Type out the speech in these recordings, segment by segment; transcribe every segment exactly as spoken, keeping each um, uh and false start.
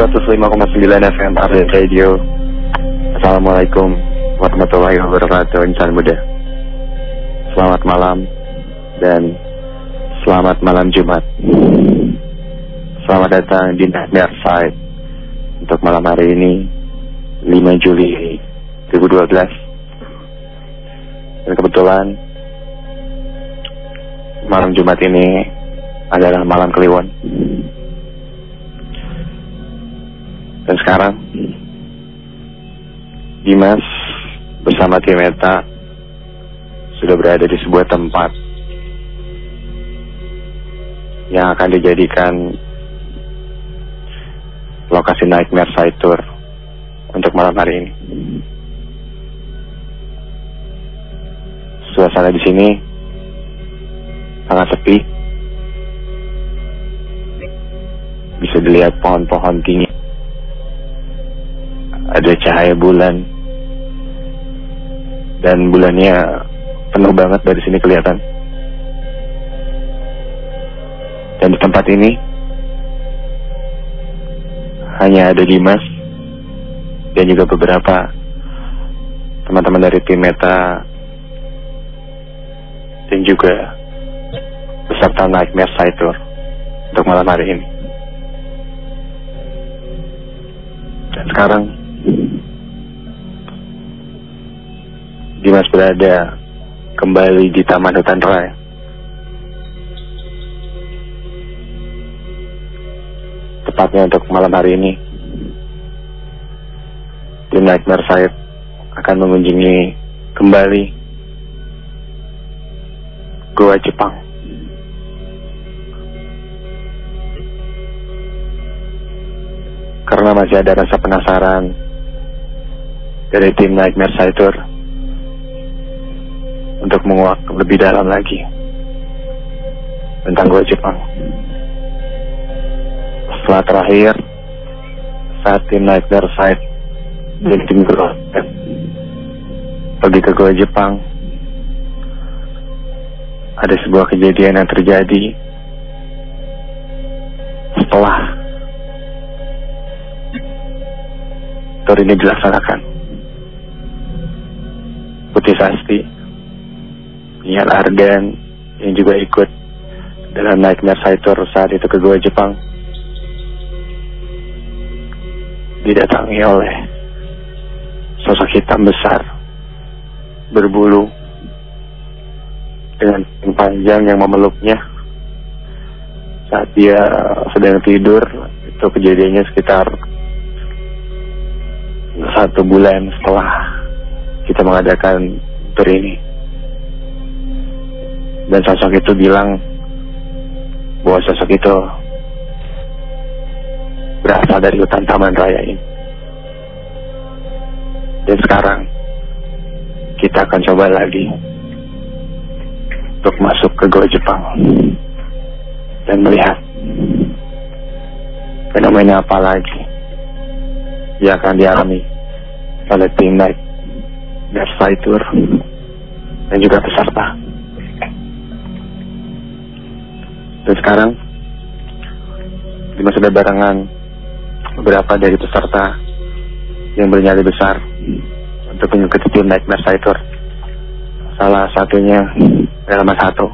seratus lima koma sembilan F M Update Radio. Assalamualaikum warahmatullahi wabarakatuh, insan muda. Selamat malam dan selamat malam Jumat. Selamat datang di Nightmare Side untuk malam hari ini, lima Juli dua ribu dua belas. Dan kebetulan malam Jumat ini adalah malam Kliwon. Dan sekarang Dimas bersama tim Meta sudah berada di sebuah tempat yang akan dijadikan lokasi Nightmare Side Tour untuk malam hari ini. Suasana di sini sangat sepi. Bisa dilihat pohon-pohon tinggi. Ada cahaya bulan. Dan bulannya penuh banget dari sini kelihatan. Dan di tempat ini hanya ada Dimas dan juga beberapa teman-teman dari tim Meta dan juga peserta Nightmare Side Tour untuk malam hari ini. Dan sekarang Dimas berada kembali di Taman Hutan Raya. Tepatnya untuk malam hari ini, tim Nightmare Side akan mengunjungi kembali Goa Jepang. Karena masih ada rasa penasaran dari tim Nightmare Side Tour untuk menguak lebih dalam lagi tentang Goa Jepang. Setelah terakhir, saat tim Nightmare Side dan tim Goa pergi ke Goa Jepang, ada sebuah kejadian yang terjadi setelah tour ini dilaksanakan. Putih Sasti, Nial Argan yang juga ikut dalam Nightmare Side Tour saat itu ke Goa Jepang, didatangi oleh sosok hitam besar berbulu dengan panjang yang memeluknya saat dia sedang tidur. Itu kejadiannya sekitar satu bulan setelah kita mengadakan tour ini. Dan sosok itu bilang bahwa sosok itu berasal dari hutan Taman Raya ini. Dan sekarang kita akan coba lagi untuk masuk ke Goa Jepang dan melihat fenomena apa lagi yang akan dialami oleh tim Nightmare Side Tour dan juga peserta. Dan sekarang Dimas sudah barengan beberapa dari peserta yang bernyali besar untuk mengikuti tim Nightmare Side Tour. Salah satunya adalah Mas Hato,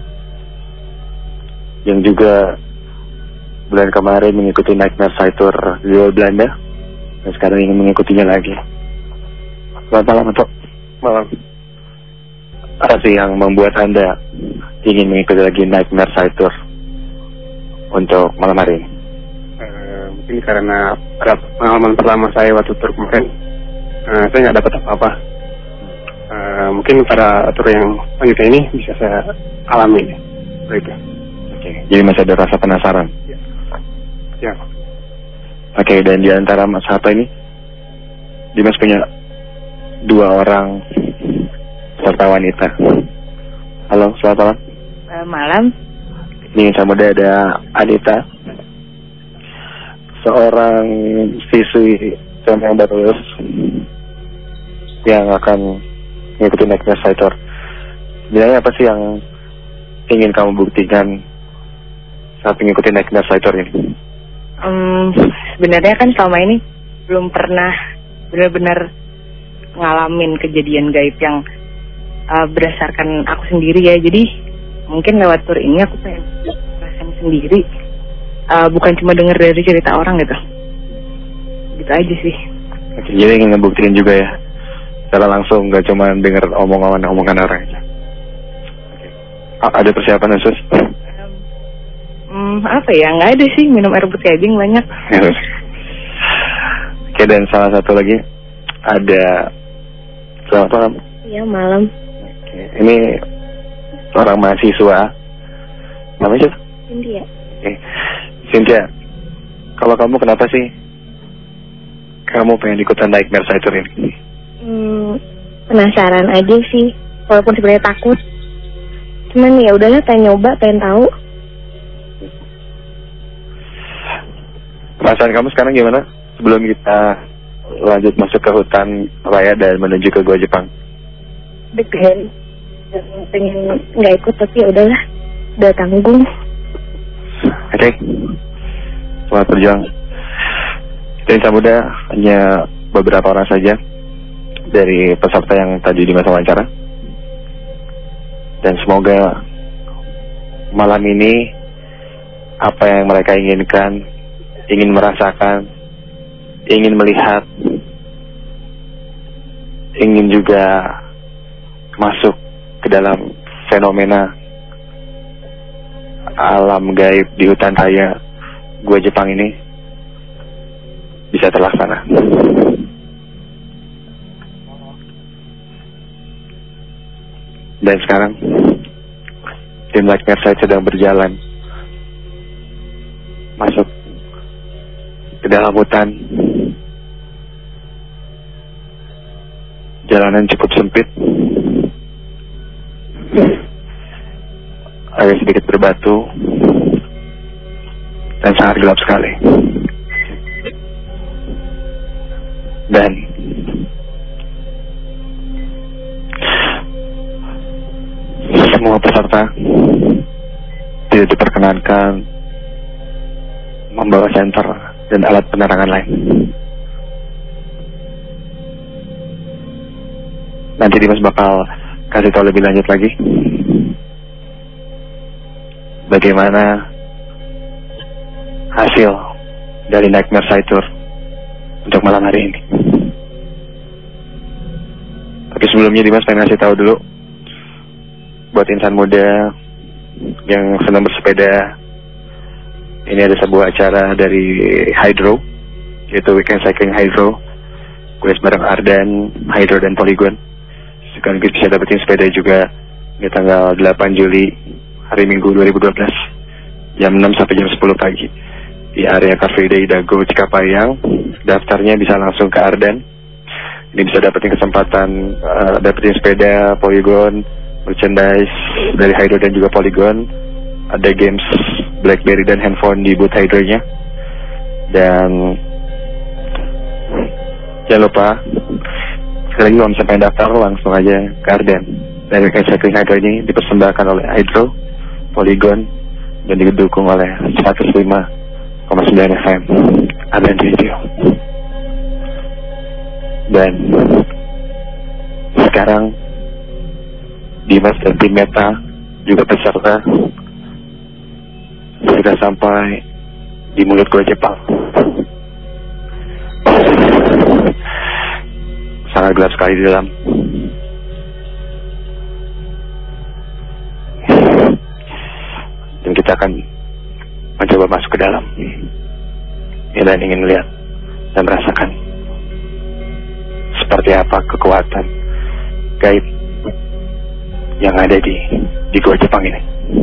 yang juga bulan kemarin mengikuti Nightmare Side Tour di Belanda dan sekarang ingin mengikutinya lagi. Selamat malam, Hato. Malam. Apa sih yang membuat Anda ingin mengikuti lagi Nightmare Side Tour untuk malam hari ini? Uh, mungkin karena pada pengalaman pertama saya waktu tur kemarin, uh, saya nggak dapat apa-apa. Uh, mungkin pada tur yang selanjutnya ini bisa saya alami begitu. Oke, okay. Jadi masih ada rasa penasaran. Ya. Ya. Oke, okay, dan di antara Mas Hato ini, Dimas punya dua orang peserta wanita. Halo, selamat malam. Uh, malam. Ini sama muda ada Anita, seorang siswi yang baru lulus yang akan mengikuti Nightmare Side Tour. Sebenarnya apa sih yang ingin kamu buktikan saat mengikuti Nightmare Side Tour ini? Um, sebenarnya kan selama ini belum pernah benar-benar ngalamin kejadian gaib yang uh, berdasarkan aku sendiri ya. Jadi mungkin lewat tur ini aku pengen rasain sendiri, uh, bukan cuma dengar dari cerita orang gitu. Gitu aja sih. Oke, jadi ingin ngebuktiin juga ya, secara langsung, nggak cuma dengar omongan-omongan orang aja. Oke. Ada persiapan khusus? Hmm, apa ya? Nggak ada sih, minum air putih aja yang banyak. Oke, dan salah satu lagi ada. Selamat malam. Iya, malam. Oke, ini seorang mahasiswa. Namanya siapa? Cynthia. Oke, Cynthia, kalau kamu kenapa sih kamu pengen ikutan Nightmare Sighter ini? Hmm, penasaran aja sih, walaupun sebenarnya takut. Cuman ya udahlah, pengen nyoba, pengen tahu. Perasaan kamu sekarang gimana sebelum kita lanjut masuk ke hutan raya dan menuju ke Gua Jepang? Deg-degan, pengen nggak ikut tapi ya udahlah, udah tanggung. Oke, okay. Selamat berjuang. Dari Samuda hanya beberapa orang saja dari peserta yang tadi di masa wawancara, dan semoga malam ini apa yang mereka inginkan, ingin merasakan, ingin melihat, ingin juga masuk ke dalam fenomena alam gaib di hutan raya Gua Jepang ini bisa terlaksana. Dan sekarang tim Nightmare Sight sedang berjalan masuk ke dalam hutan. Jalanan cukup sempit, agak sedikit berbatu, dan sangat gelap sekali. Dan semua peserta tidak diperkenankan membawa senter dan alat penerangan lain. Nanti Dimas bakal kasih tahu lebih lanjut lagi bagaimana hasil dari Nightmare Sight Tour untuk malam hari ini. Tapi sebelumnya Dimas pengen ngasih tahu dulu buat insan muda yang senang bersepeda, ini ada sebuah acara dari Hydro, yaitu Weekend Cycling Hydro. Gue bareng Ardan, Hydro dan Polygon. Sekaligus bisa dapetin sepeda juga di tanggal delapan Juli hari Minggu dua ribu dua belas jam enam sampai jam sepuluh pagi di area Car Free Day Dago Cikapayang. Daftarnya bisa langsung ke Ardan. Ini bisa dapetin kesempatan uh, dapetin sepeda, Polygon, merchandise dari Hydro dan juga Polygon. Ada games BlackBerry dan handphone di booth Hydro-nya. Dan jangan lupa, sekali lagi kalau misalnya pengen daftar langsung aja ke Ardan. Dan Weekend Cycling Hydro ini dipersembahkan oleh Hydro, Polygon, dan didukung oleh seratus lima koma sembilan F M Ardan Radio. Dan sekarang Dimas dan tim Meta juga peserta sudah sampai di mulut Gua Jepang. Sangat gelap sekali di dalam. Dan kita akan mencoba masuk ke dalam. Ya, dan ingin melihat dan merasakan seperti apa kekuatan gaib yang ada di di Gua Jepang ini.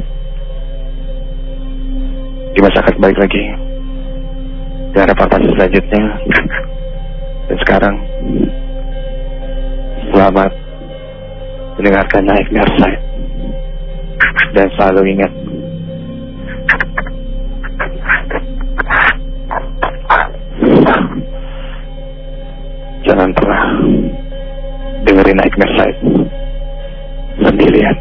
Dimas akan balik lagi ke reportase selanjutnya. Dan sekarang selamat mendengarkan Nightmare Sight. Dan selalu ingat, jangan pernah dengerin Nightmare Sight sendirian.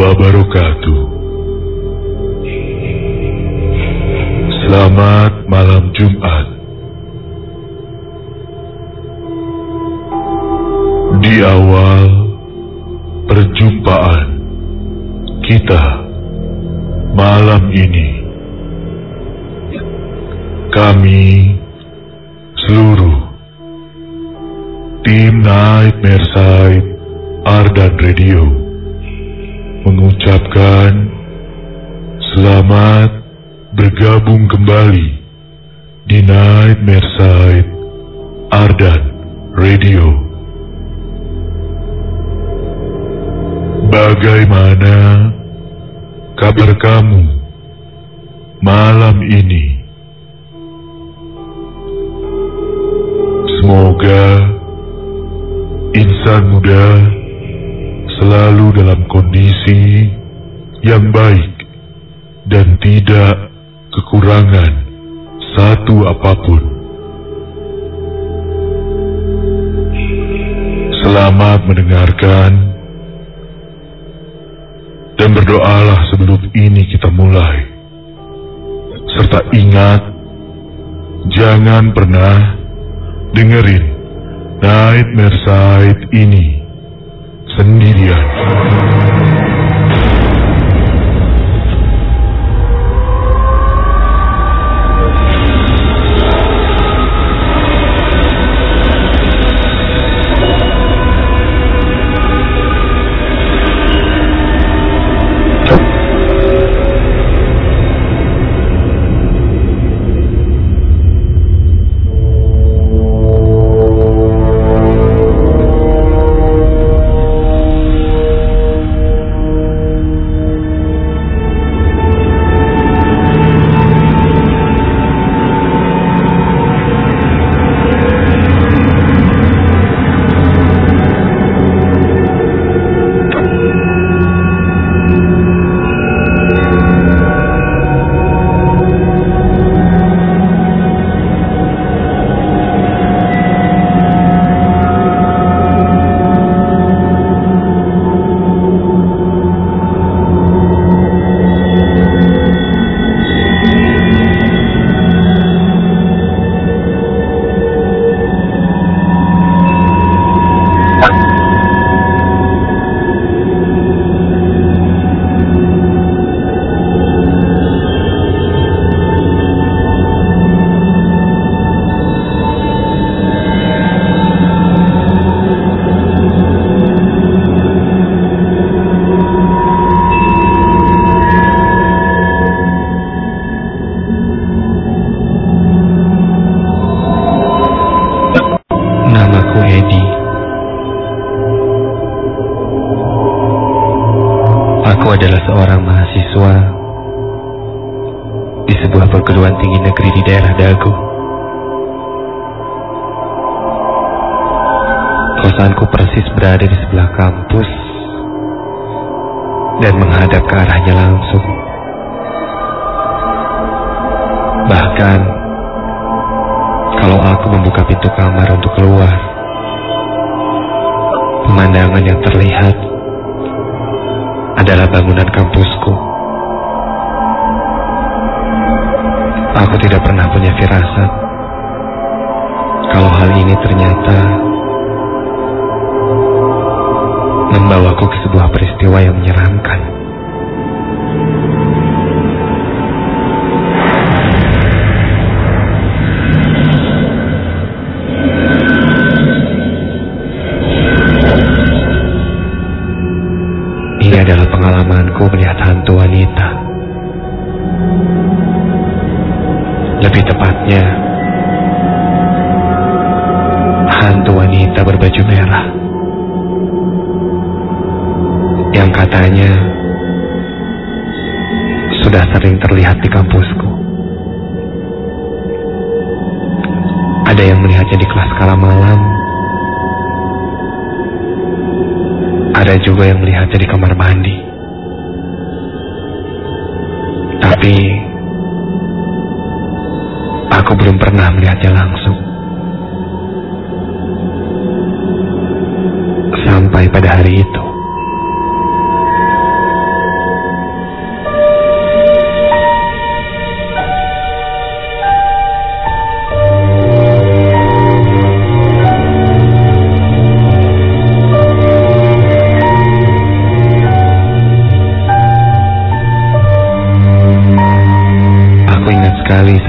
wabarakatuh. Selamat malam Jumat. Di awal perjumpaan kita malam ini, kami seluruh tim Nightmare Side Ardan Radio mengucapkan selamat bergabung kembali di Nightmare Side Ardan Radio. Bagaimana kabar kamu malam ini? Semoga insan muda selalu dalam kondisi yang baik dan tidak kekurangan satu apapun. Selamat mendengarkan dan berdoalah sebelum ini kita mulai. Serta ingat, jangan pernah dengerin Nightmare Side ini sendirian. Aku adalah seorang mahasiswa di sebuah perguruan tinggi negeri di daerah Dago. Kosanku persis berada di sebelah kampus dan menghadap ke arahnya langsung. Bahkan, kalau aku membuka pintu kamar untuk keluar, pemandangan yang terlihat adalah bangunan kampusku. Aku tidak pernah punya firasat kalau hal ini ternyata membawaku ke sebuah peristiwa yang menyeramkan. Ini adalah pengalamanku melihat hantu wanita. Lebih tepatnya, hantu wanita berbaju merah yang katanya sudah sering terlihat di kampusku. Ada yang melihatnya di kelas kala malam, ada juga yang melihatnya di kamar mandi. Tapi aku belum pernah melihatnya langsung. Sampai pada hari itu.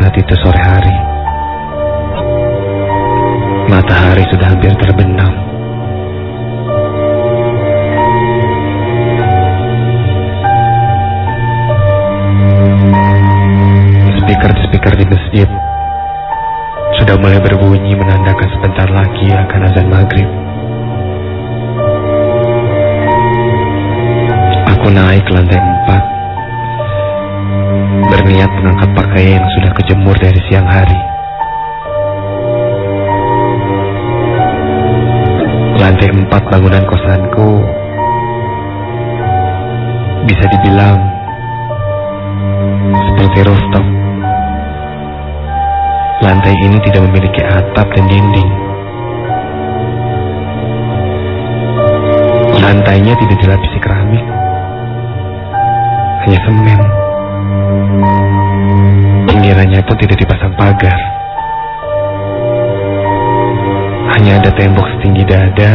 saat itu sore hari. Matahari sudah hampir terbenam. Speaker-speaker di masjid sudah mulai berbunyi menandakan sebentar lagi akan azan maghrib. Aku naik ke lantai empat, berniat mengangkat pakaian yang sudah kejemur dari siang hari. Lantai empat bangunan kosanku bisa dibilang seperti rooftop. Lantai ini tidak memiliki atap dan dinding. Lantainya tidak dilapisi keramik, hanya semen. Pinggirannya pun tidak dipasang pagar. Hanya ada tembok setinggi dada.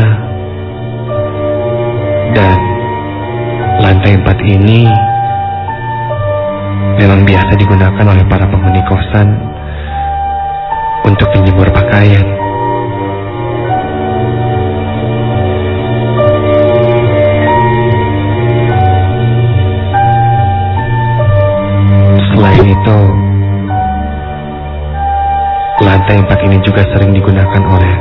Dan lantai empat ini memang biasa digunakan oleh para penghuni kosan untuk menjemur pakaian. Selain itu, lantai empat ini juga sering digunakan oleh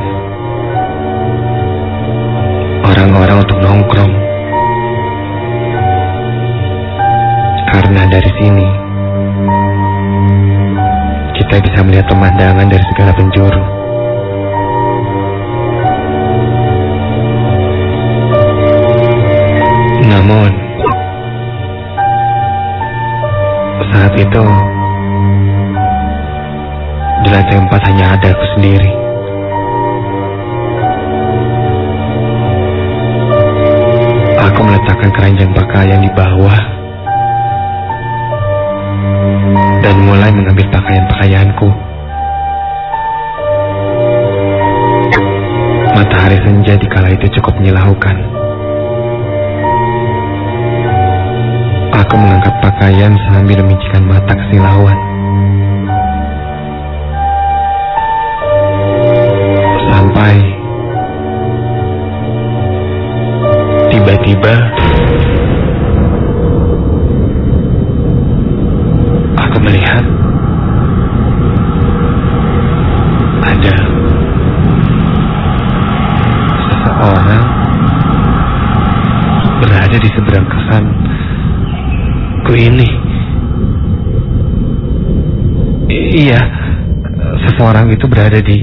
orang-orang untuk nongkrong. Karena dari sini kita bisa melihat pemandangan dari segala penjuru. Namun saat itu di lantai empat hanya ada aku sendiri. Aku meletakkan keranjang pakaian di bawah dan mulai mengambil pakaian-pakaianku. Matahari senja di kala itu cukup menyilaukan. Aku mengangkat pakaian sambil memicikan mata kesilauan. Sampai tiba-tiba aku melihat ada seseorang berada di seberang kosanku ini. I- iya, seseorang itu berada di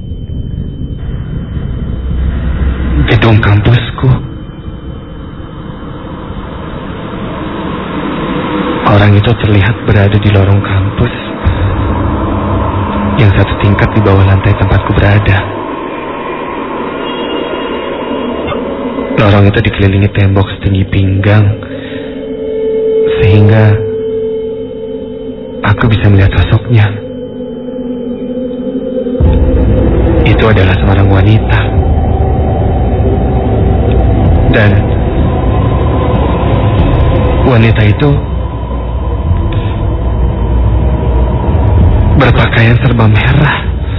gedung kampusku. Orang itu terlihat berada di lorong kampus yang satu tingkat di bawah lantai tempatku berada. Lorong itu dikelilingi tembok setinggi pinggang, sehingga aku bisa melihat sosoknya. Itu adalah seorang wanita. Dan wanita itu berpakaian serba merah.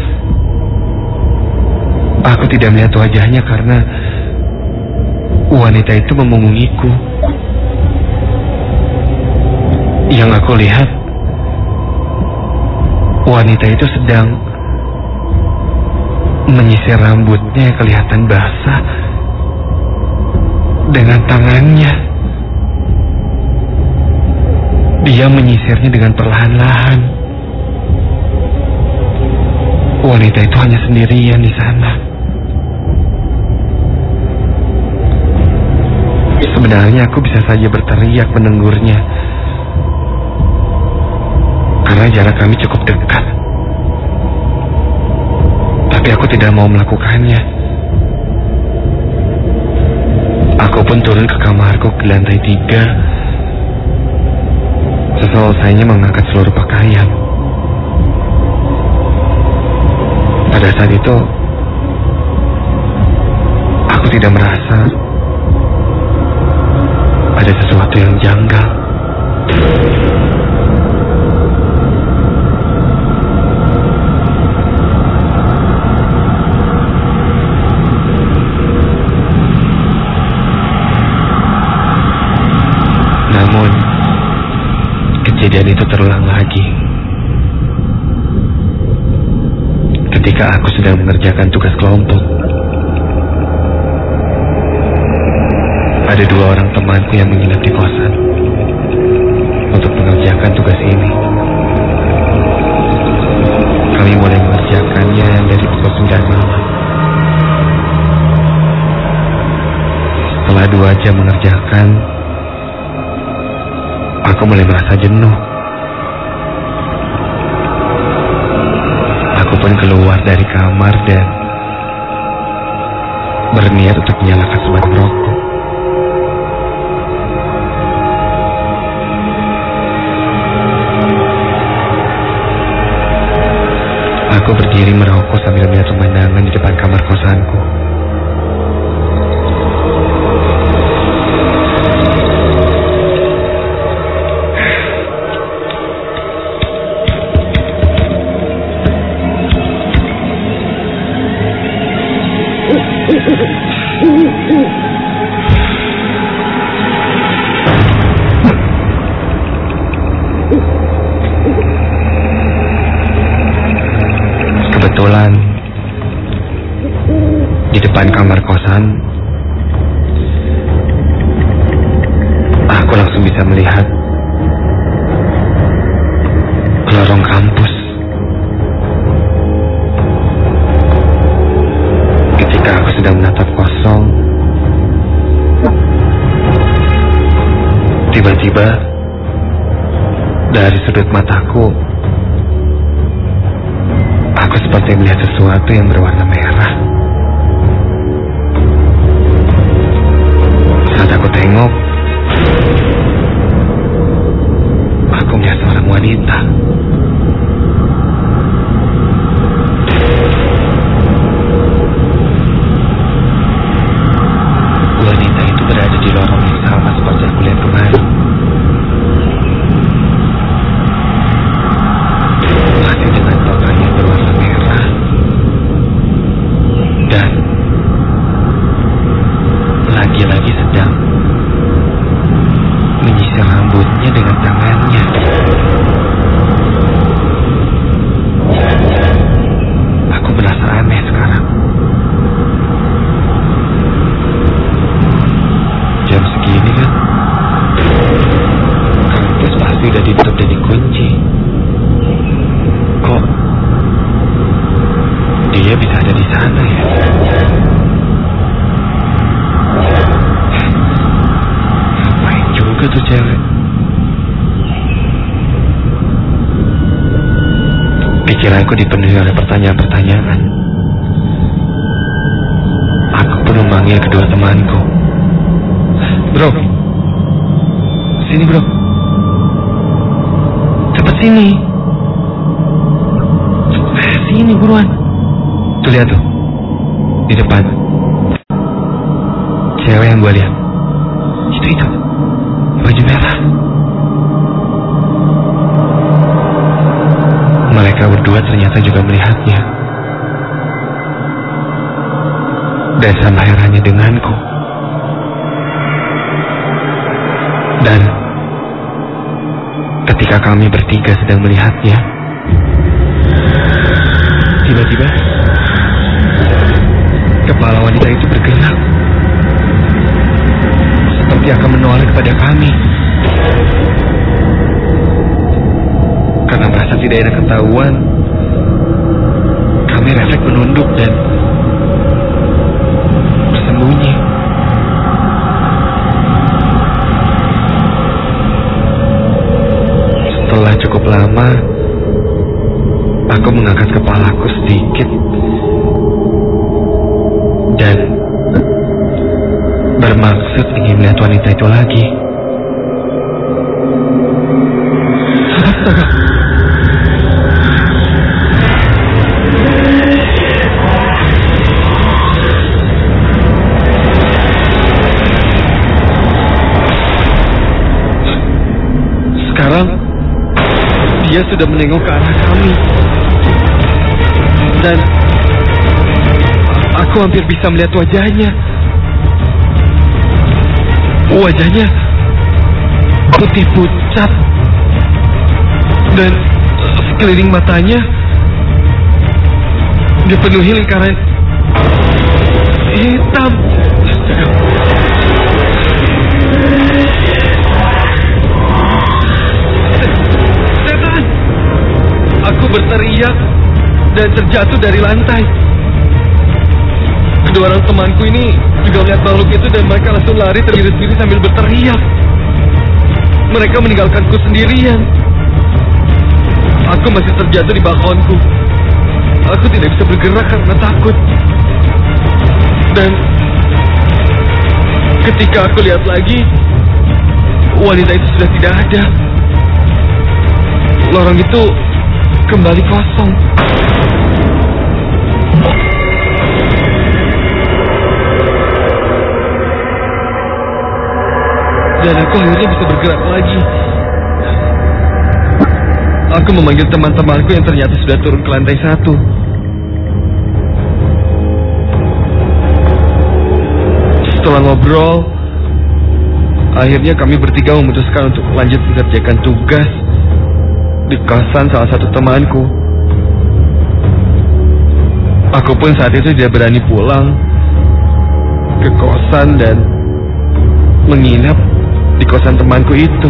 Aku tidak melihat wajahnya karena wanita itu memunggungiku. Yang aku lihat, wanita itu sedang menyisir rambutnya yang kelihatan basah dengan tangannya. Dia menyisirnya dengan perlahan-lahan. Wanita itu hanya sendirian di sana. Sebenarnya aku bisa saja berteriak menegurnya, karena jarak kami cukup dekat. Tapi aku tidak mau melakukannya. Aku pun turun ke kamarku ke lantai tiga. Seselesainya mengangkat seluruh pakaian. Pada saat itu, aku tidak merasa ada sesuatu yang janggal. kejadian itu terulang lagi. Ketika aku sedang mengerjakan tugas kelompok, ada dua orang temanku yang menginap di kosan untuk mengerjakan tugas ini. Kami mulai mengerjakannya dari pukul sembilan malam. Setelah dua jam mengerjakan, aku mulai merasa jenuh. Aku pun keluar dari kamar dan berniat untuk menyalakan sebatang rokok. Aku berdiri merokok sambil melihat pemandangan di depan kamar kosanku. Kebetulan di depan kamar kosan, aku langsung bisa melihat lorong kampus. Ketika aku sedang menatap kosong, tiba-tiba dari sudut mataku, aku seperti melihat sesuatu yang berwarna merah. Saat aku tengok, aku melihat seorang wanita. Wanita itu berada di lorong yang sama seperti aku lihat kemarin. Masih dengan pakaian berwarna merah dan lagi-lagi sedang menyisir rambutnya dengan tangannya. Aku merasa aneh sekarang. Jam segini kan, kampus pasti udah ditutup dan dikunci. Kok dia bisa ada di sana ya? Ngapain juga tuh cewek? Pikiranku dipenuhi oleh pertanyaan-pertanyaan. Aku pun memanggil kedua temanku. Bro, sini bro, cepet sini. Sini buruan. Tuh lihat tuh, di depan cewek yang gue lihat. Itu itu baju merah. Mereka berdua ternyata juga melihatnya. Dan sama herannya denganku. Dan ketika kami bertiga sedang melihatnya, tiba-tiba kepala wanita itu bergerak, seperti akan menoleh kepada kami. Karena merasa tidak enak ketahuan, kami refleks menunduk dan bersembunyi. Setelah cukup lama, aku mengangkat kepalaku sedikit dan bermaksud ingin melihat wanita itu lagi. Astaga! Sekarang dia sudah menengok ke arah kami. Dan aku hampir bisa melihat wajahnya. Wajahnya putih pucat Dan sekeliling matanya dipenuhi lingkaran hitam. Setan! Aku berteriak dan terjatuh dari lantai. Kedua orang temanku ini juga melihat makhluk itu dan mereka langsung lari tergiris-giris sambil berteriak. Mereka meninggalkanku sendirian. Aku masih terjatuh di balkonku. Aku tidak bisa bergerak karena takut. Dan ketika aku lihat lagi, wanita itu sudah tidak ada. Lorong itu kembali kosong. Dan aku akhirnya bisa bergerak lagi. Aku memanggil teman-temanku yang ternyata sudah turun ke lantai satu. Setelah ngobrol, akhirnya kami bertiga memutuskan untuk lanjut mengerjakan tugas di kosan salah satu temanku. Aku pun saat itu tidak berani pulang ke kosan dan menginap di kosan temanku itu.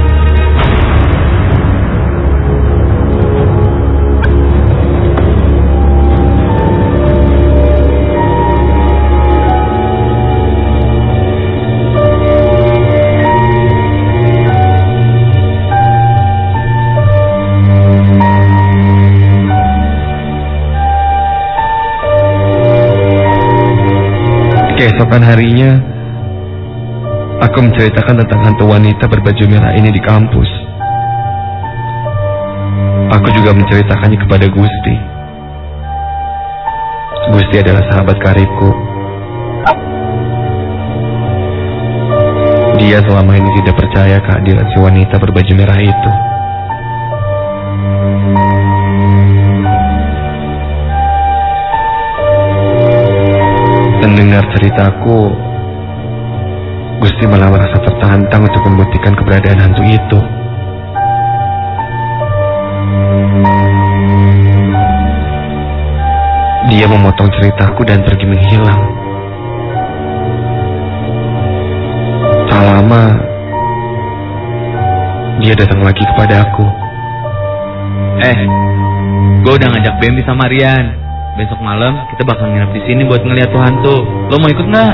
Keesokan harinya, aku menceritakan tentang hantu wanita berbaju merah ini di kampus. Aku juga menceritakannya kepada Gusti. Gusti adalah sahabat karibku. Dia selama ini tidak percaya kehadiran si wanita berbaju merah itu. Mendengar ceritaku, Gusti malah merasa tertantang untuk membuktikan keberadaan hantu itu. Dia memotong ceritaku dan pergi menghilang. Tak lama, dia datang lagi kepada aku. Eh, gue udah ngajak Bambi sama Rian. Besok malam kita bakal nginep di sini buat ngeliat tuh hantu. Lo mau ikut nggak?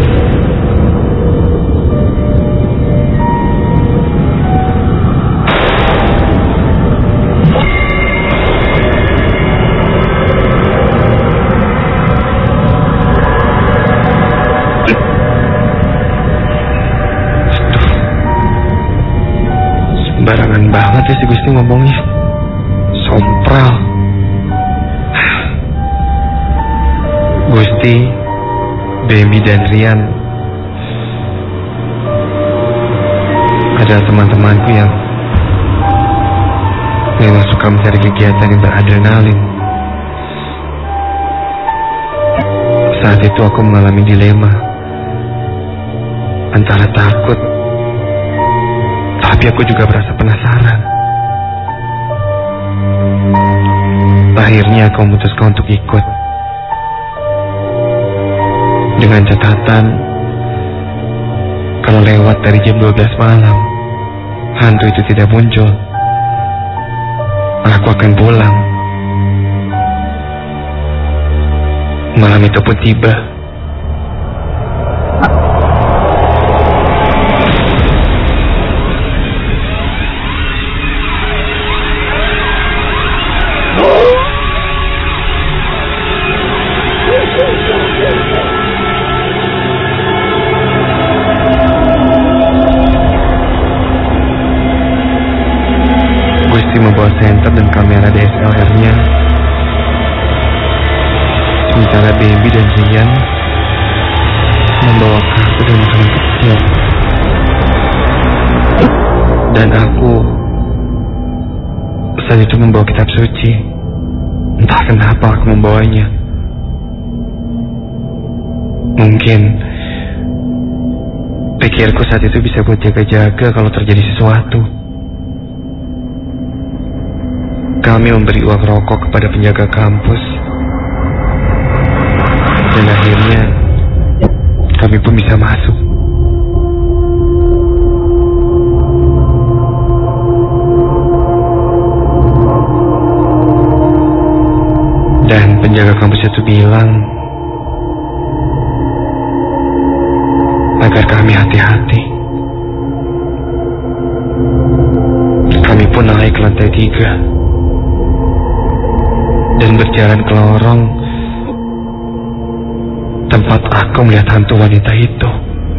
Sembarangan banget ya si Gusti ngomongnya. Sompral. Gusti, Bambi dan Rian adalah teman-temanku yang memang suka mencari kegiatan yang beradrenalin. Saat itu aku mengalami dilema antara takut, tapi aku juga merasa penasaran. Akhirnya aku memutuskan untuk ikut. Dengan catatan, kalau lewat dari jam dua belas malam, hantu itu tidak muncul, aku akan pulang. Malam itu pun tiba. Membawa senter dan kamera D S L R-nya, sementara Bambi dan Rian membawa kartu dan makanan kecil. Dan aku saat itu membawa kitab suci. Entah kenapa aku membawanya. Mungkin pikirku saat itu bisa buat jaga-jaga kalau terjadi sesuatu. Kami memberi uang rokok kepada penjaga kampus. Dan akhirnya kami pun bisa masuk. Dan penjaga kampus itu bilang agar kami hati-hati. Kami pun naik ke lantai tiga dan berjalan ke lorong tempat aku melihat hantu wanita itu.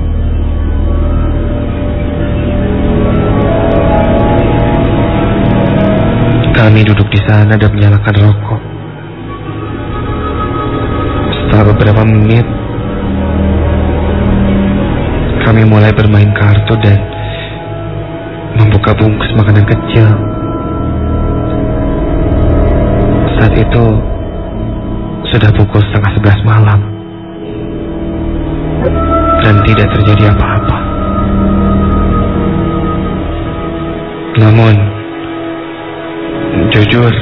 Kami duduk di sana dan menyalakan rokok. Setelah beberapa menit, kami mulai bermain kartu dan membuka bungkus makanan kecil. Saat itu sudah pukul setengah sebelas malam dan tidak terjadi apa-apa. Namun, jujur,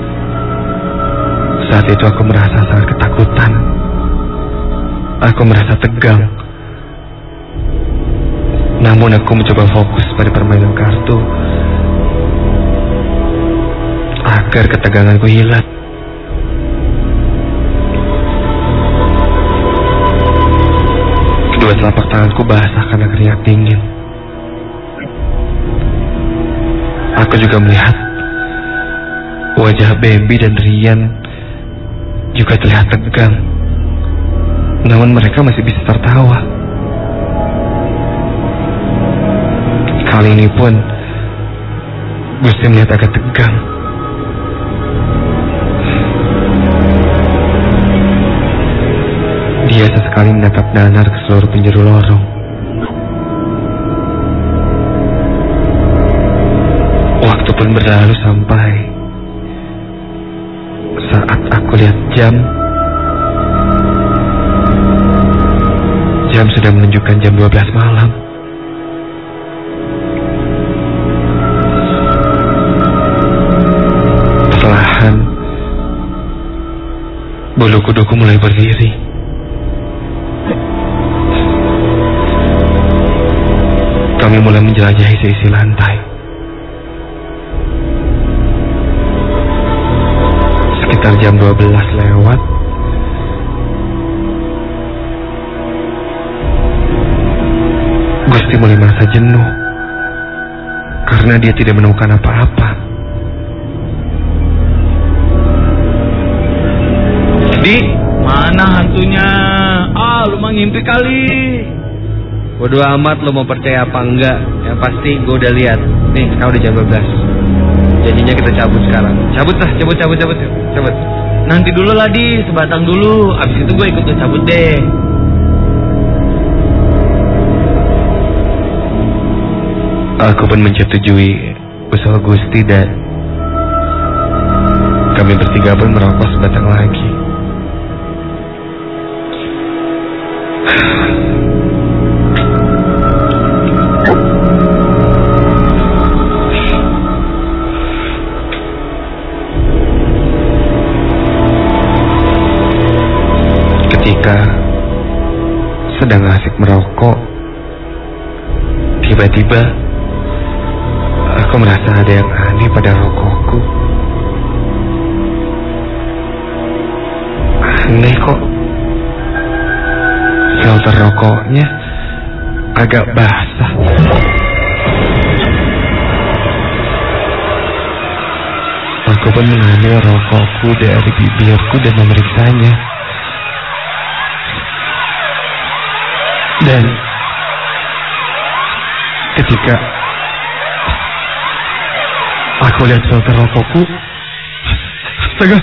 saat itu aku merasa sangat ketakutan. Aku merasa tegang. Namun aku mencoba fokus pada permainan kartu agar keteganganku hilang. Kedua telapak tanganku basah karena keringat dingin. Aku juga melihat wajah Bambi dan Rian juga terlihat tegang. Namun mereka masih bisa tertawa. Kali ini pun Gusti melihat agak tegang. Dia sesekali menatap danar ke seluruh penjuru lorong. Waktu pun berlalu sampai saat aku lihat jam. Jam sudah menunjukkan jam dua belas malam. Perlahan bulu kuduku mulai berdiri. Kami mulai menjelajahi seisi lantai. Sekitar jam dua belas lewat, Gusti mulai merasa jenuh karena dia tidak menemukan apa-apa. Di mana hantunya? Ah, lu mah ngimpi kali. Bodo amat lo mau percaya apa enggak. Yang pasti gue udah lihat. Nih, sekarang udah jam dua belas. Janjinya kita cabut sekarang. Cabut lah, cabut, cabut, cabut, cabut. Nanti dulu lah Di, sebatang dulu. Abis itu gue ikut cabut deh. Aku pun menyetujui usul Gusti dan kami bertiga pun merokok sebatang lagi. Ketika sedang asik merokok, tiba-tiba aku merasa ada yang aneh pada rokokku. Aneh kok, filter rokoknya agak basah. Aku pun mengambil rokokku dari bibirku dan memeriksanya. Dan ketika aku lihat filter rokokku, astaga,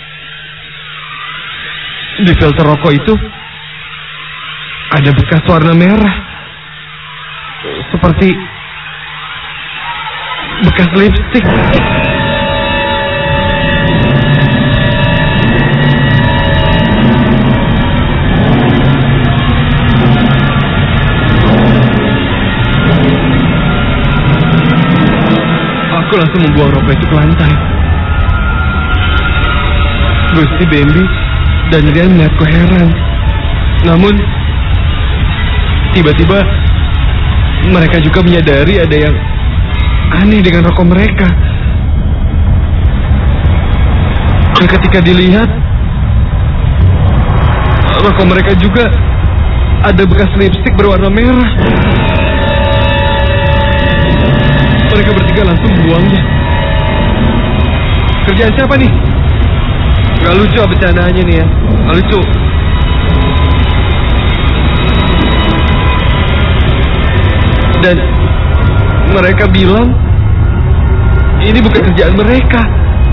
di filter rokok itu ada bekas warna merah, seperti bekas lipstik. Aku langsung membuang rokok itu ke lantai. Gusti, Bambi, dan Rian melihatku heran. Namun, tiba-tiba mereka juga menyadari ada yang aneh dengan rokok mereka. Dan ketika dilihat, rokok mereka juga ada bekas lipstik berwarna merah. Mereka bertiga langsung buangnya. Kerjaan siapa nih? Gak lucu bercandaannya nih ya. Gak lucu. Dan mereka bilang ini bukan kerjaan mereka.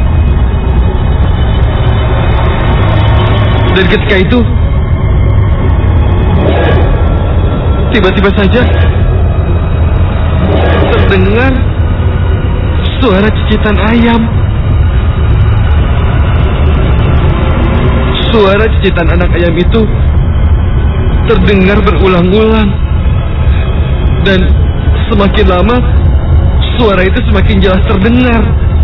Dan ketika itu tiba-tiba saja terdengar suara cicitan ayam. Suara cicitan anak ayam itu terdengar berulang-ulang. Dan semakin lama suara itu semakin jelas terdengar.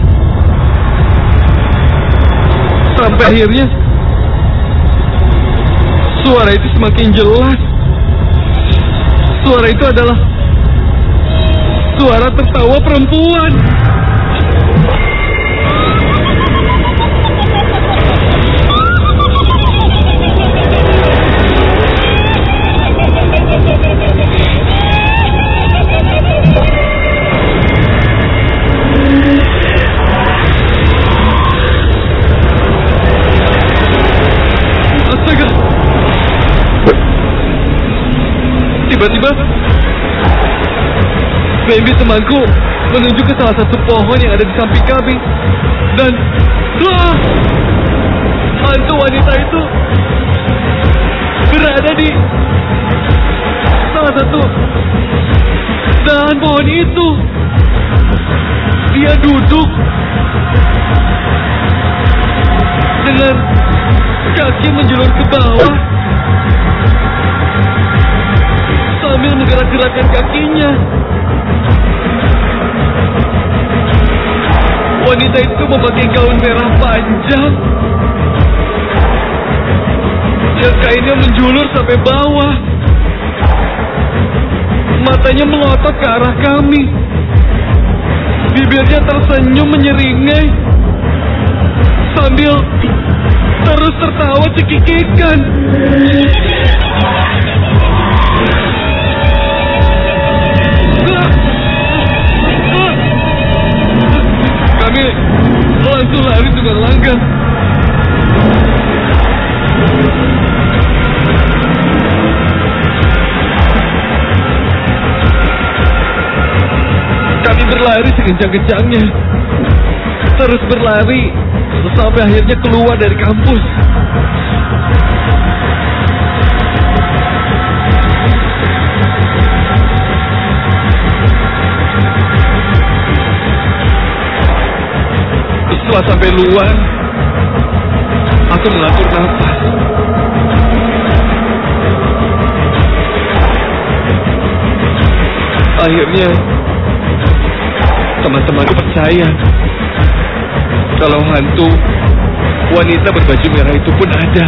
Sampai akhirnya suara itu semakin jelas. Suara itu adalah suara tertawa perempuan. Astaga. Tiba-tiba Bambi temanku menunjuk ke salah satu pohon yang ada di samping kami. Dan wah, hantu wanita itu berada di salah satu dahan pohon itu. Dia duduk dengan kaki menjulur ke bawah sambil menggerak-gerakkan kakinya. Wanita itu memakai gaun merah panjang yang kainnya menjulur sampai bawah. Matanya melotot ke arah kami. Bibirnya tersenyum menyeringai sambil terus tertawa cekikikan. Kami langsung lari dengan langgang. Kami berlari sekencang-kencangnya. Terus berlari sampai akhirnya keluar dari kampus. Setelah sampai luar, aku mengatur nafas. Akhirnya teman-temanku percaya kalau hantu wanita berbaju merah itu pun ada.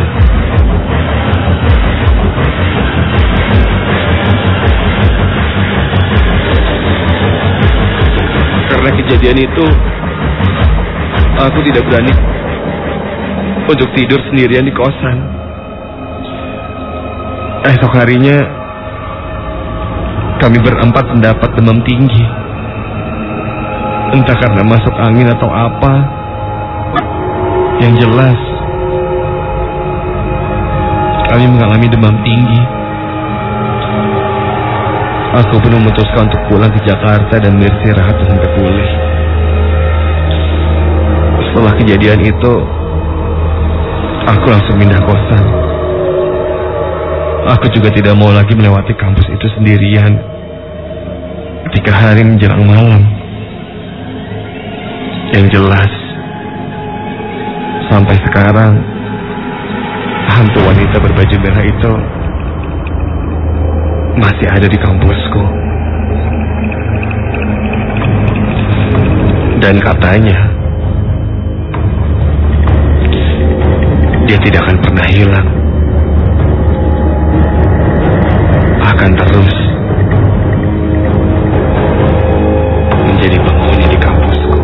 Karena kejadian itu, aku tidak berani untuk tidur sendirian di kosan. Esok harinya kami berempat mendapat demam tinggi. Entah karena masuk angin atau apa. Yang jelas kami mengalami demam tinggi. Aku pun memutuskan untuk pulang ke Jakarta dan beristirahat sampai pulih. Setelah kejadian itu, aku langsung pindah kosan. Aku juga tidak mau lagi melewati kampus itu sendirian ketika hari menjelang malam. Yang jelas, sampai sekarang hantu wanita berbaju merah itu masih ada di kampusku. Dan katanya dia tidak akan pernah hilang. Akan terus menjadi penghuni di kampusku.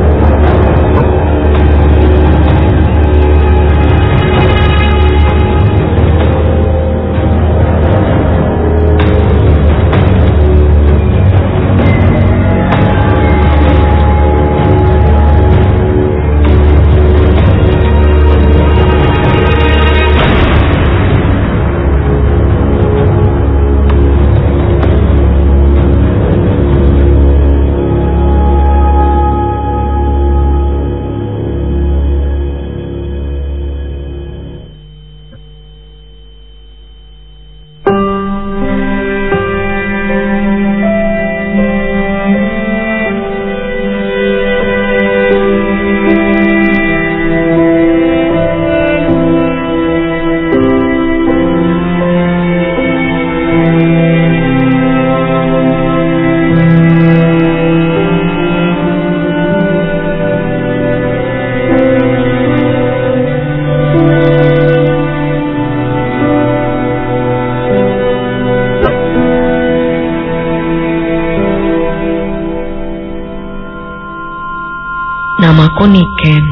Namaku Niken.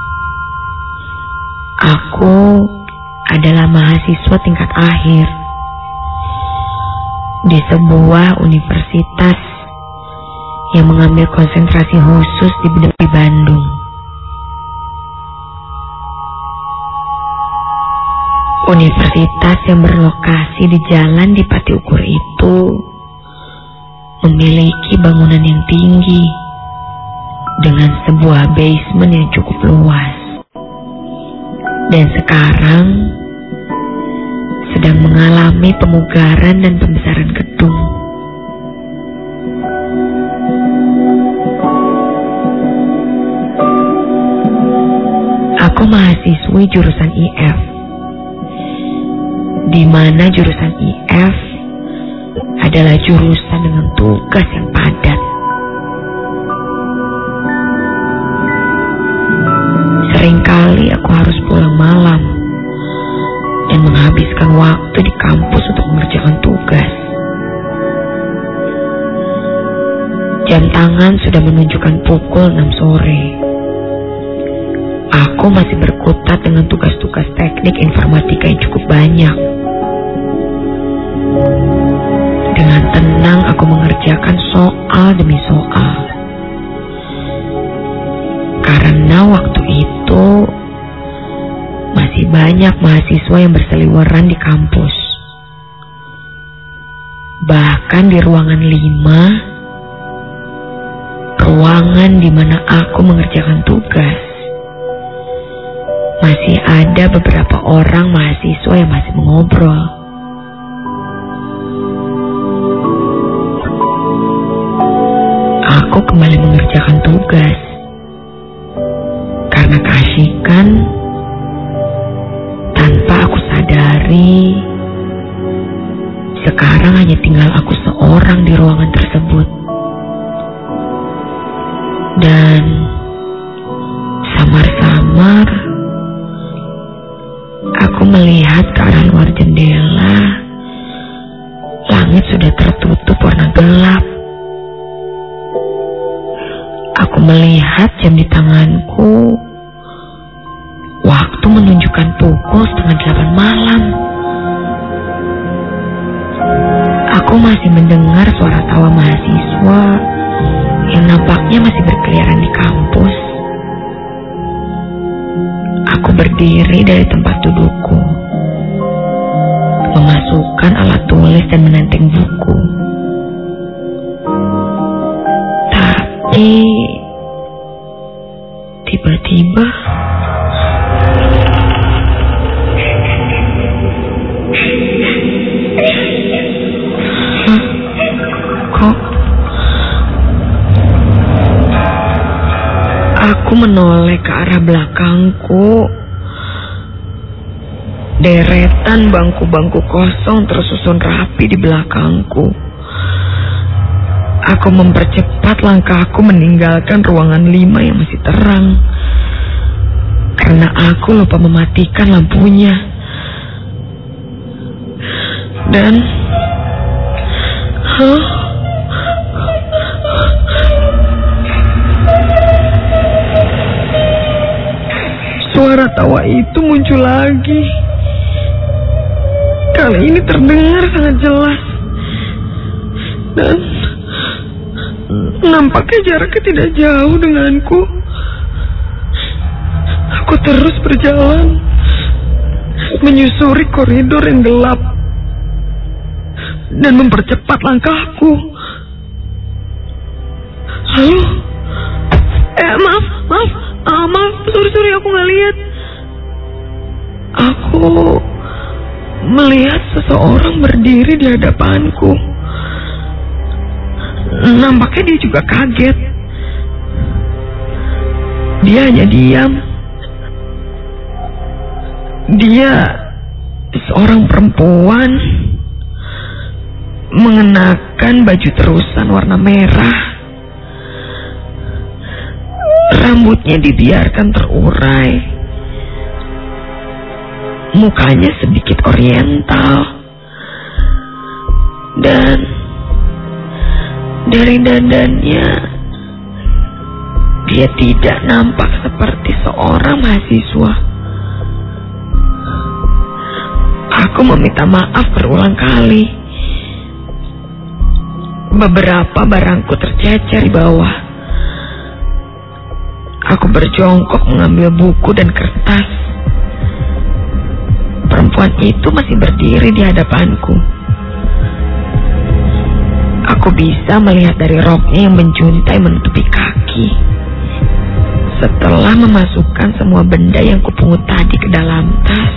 Aku adalah mahasiswa tingkat akhir di sebuah universitas yang mengambil konsentrasi khusus di di Bandung. Universitas yang berlokasi di Jalan Dipati Ukur itu memiliki bangunan yang tinggi dengan sebuah basement yang cukup luas, dan sekarang sedang mengalami pemugaran dan pembesaran gedung. Aku mahasiswi jurusan I F, di mana jurusan I F adalah jurusan dengan tugas yang padat. Seringkali aku harus pulang malam dan menghabiskan waktu di kampus untuk mengerjakan tugas. Jam tangan sudah menunjukkan pukul enam sore. Aku masih berkutat dengan tugas-tugas teknik informatika yang cukup banyak. Dengan tenang aku mengerjakan soal demi soal. Karena waktu itu masih banyak mahasiswa yang berseliweran di kampus. Bahkan di ruangan lima, ruangan di mana aku mengerjakan tugas, masih ada beberapa orang mahasiswa yang masih mengobrol. Aku kembali mengerjakan tugas. Karena keasikan, tanpa aku sadari, sekarang hanya tinggal aku seorang di ruangan tersebut. Dan samar-samar, aku melihat ke arah luar jendela. Langit sudah tertutup warna gelap. Aku melihat jam di tanganku. Waktu menunjukkan pukul setengah delapan malam. Aku masih mendengar suara tawa mahasiswa yang nampaknya masih berkeliaran di kampus. Aku berdiri dari tempat dudukku, memasukkan alat tulis dan menenteng buku. Tapi tiba-tiba kok aku menoleh ke arah belakangku. Deretan bangku-bangku kosong tersusun rapi di belakangku. Aku mempercepat langkahku meninggalkan ruangan lima yang masih terang. Karena karena aku lupa mematikan lampunya. Dan huh? Suara tawa itu muncul lagi. Kali ini terdengar sangat jelas. Dan nampaknya jaraknya tidak jauh denganku. Aku terus berjalan, menyusuri koridor yang gelap, dan mempercepat langkahku. Lalu, eh maaf, maaf, ah, maaf, sorry, sorry, aku nggak lihat. Aku melihat seseorang berdiri di hadapanku. Nampaknya dia juga kaget. Dia hanya diam. Dia seorang perempuan mengenakan baju terusan warna merah. Rambutnya dibiarkan terurai. Mukanya sedikit oriental. Dan dari dandannya, dia tidak nampak seperti seorang mahasiswa. Aku meminta maaf berulang kali. Beberapa barangku tercecer di bawah. Aku berjongkok mengambil buku dan kertas. Perempuan itu masih berdiri di hadapanku. Aku bisa melihat dari roknya yang menjuntai menutupi kaki. Setelah memasukkan semua benda yang kupungut tadi ke dalam tas,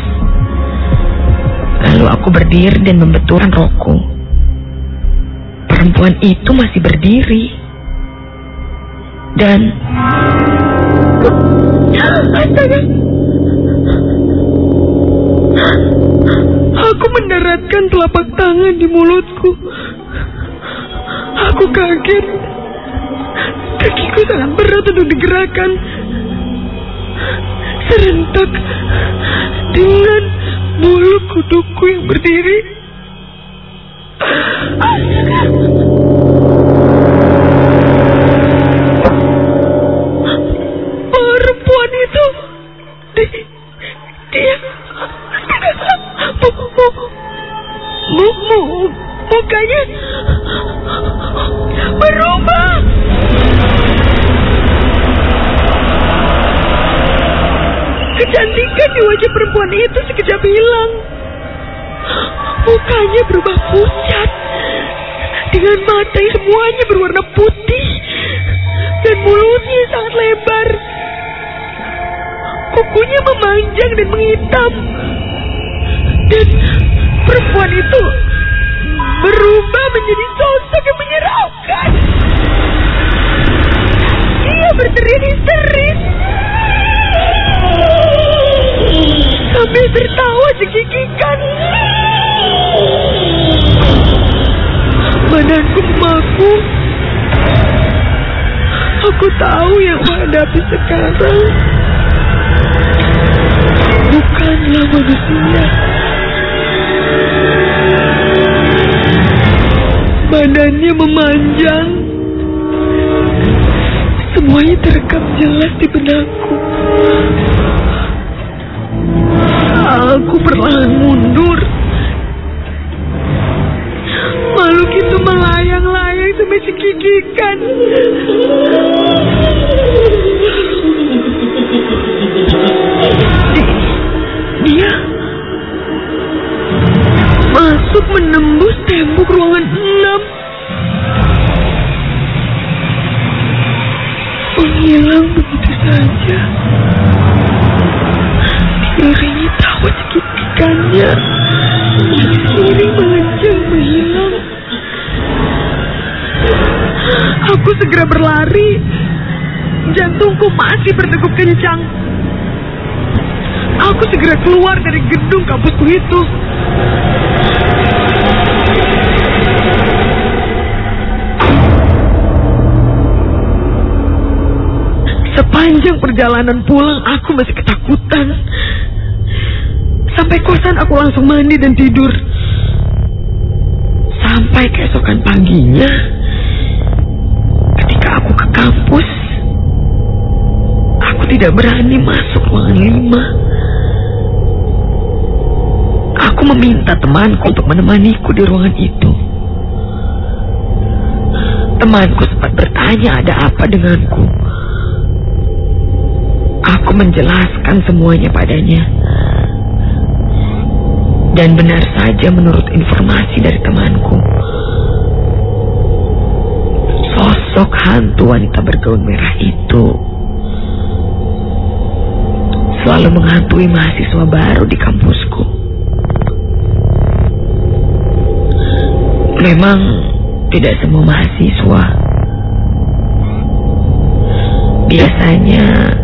lalu aku berdiri dan membetulkan rokku. Perempuan itu masih berdiri. Dan astaga, aku mendaratkan telapak tangan di mulutku. Aku kaget. Kakiku sangat berat untuk digerakkan. Serentak dengan bulu kuduku yang berdiri. Perempuan itu, dia, dia mukanya berubah. Kecantikan di wajah perempuan itu sekejap hilang. Mukanya berubah pucat, dengan mata yang semuanya berwarna putih, dan mulutnya sangat lebar. Kukunya memanjang dan menghitam. Dan perempuan itu berubah menjadi sosok yang menyeramkan. Dia berteriak histeris sambil tertawa cekikikan. Badanku memaku. Aku tahu yang menghadapi sekarang bukanlah manusia. Badannya memanjang. Semuanya terekam jelas di benakku. Aku perlahan mundur. Makhluk itu melayang-layang sampai cekikikan. Dia masuk menembus tembok ruangan enam. Menghilang begitu saja. Diiringi tawa cekikikannya. Seiring melejang menghilang. Aku segera berlari. Jantungku masih berdegup kencang. Aku segera keluar dari gedung kampusku itu. Sepanjang perjalanan pulang aku masih ketakutan. Sampai kosan aku langsung mandi dan tidur. Sampai keesokan paginya, ketika aku ke kampus, aku tidak berani masuk ruangan lima. Aku meminta temanku untuk menemaniku di ruangan itu. Temanku sempat bertanya ada apa denganku. Aku menjelaskan semuanya padanya. Dan benar saja menurut informasi dari temanku, sosok hantu wanita bergaun merah itu selalu menghantui mahasiswa baru di kampusku. Memang tidak semua mahasiswa. Biasanya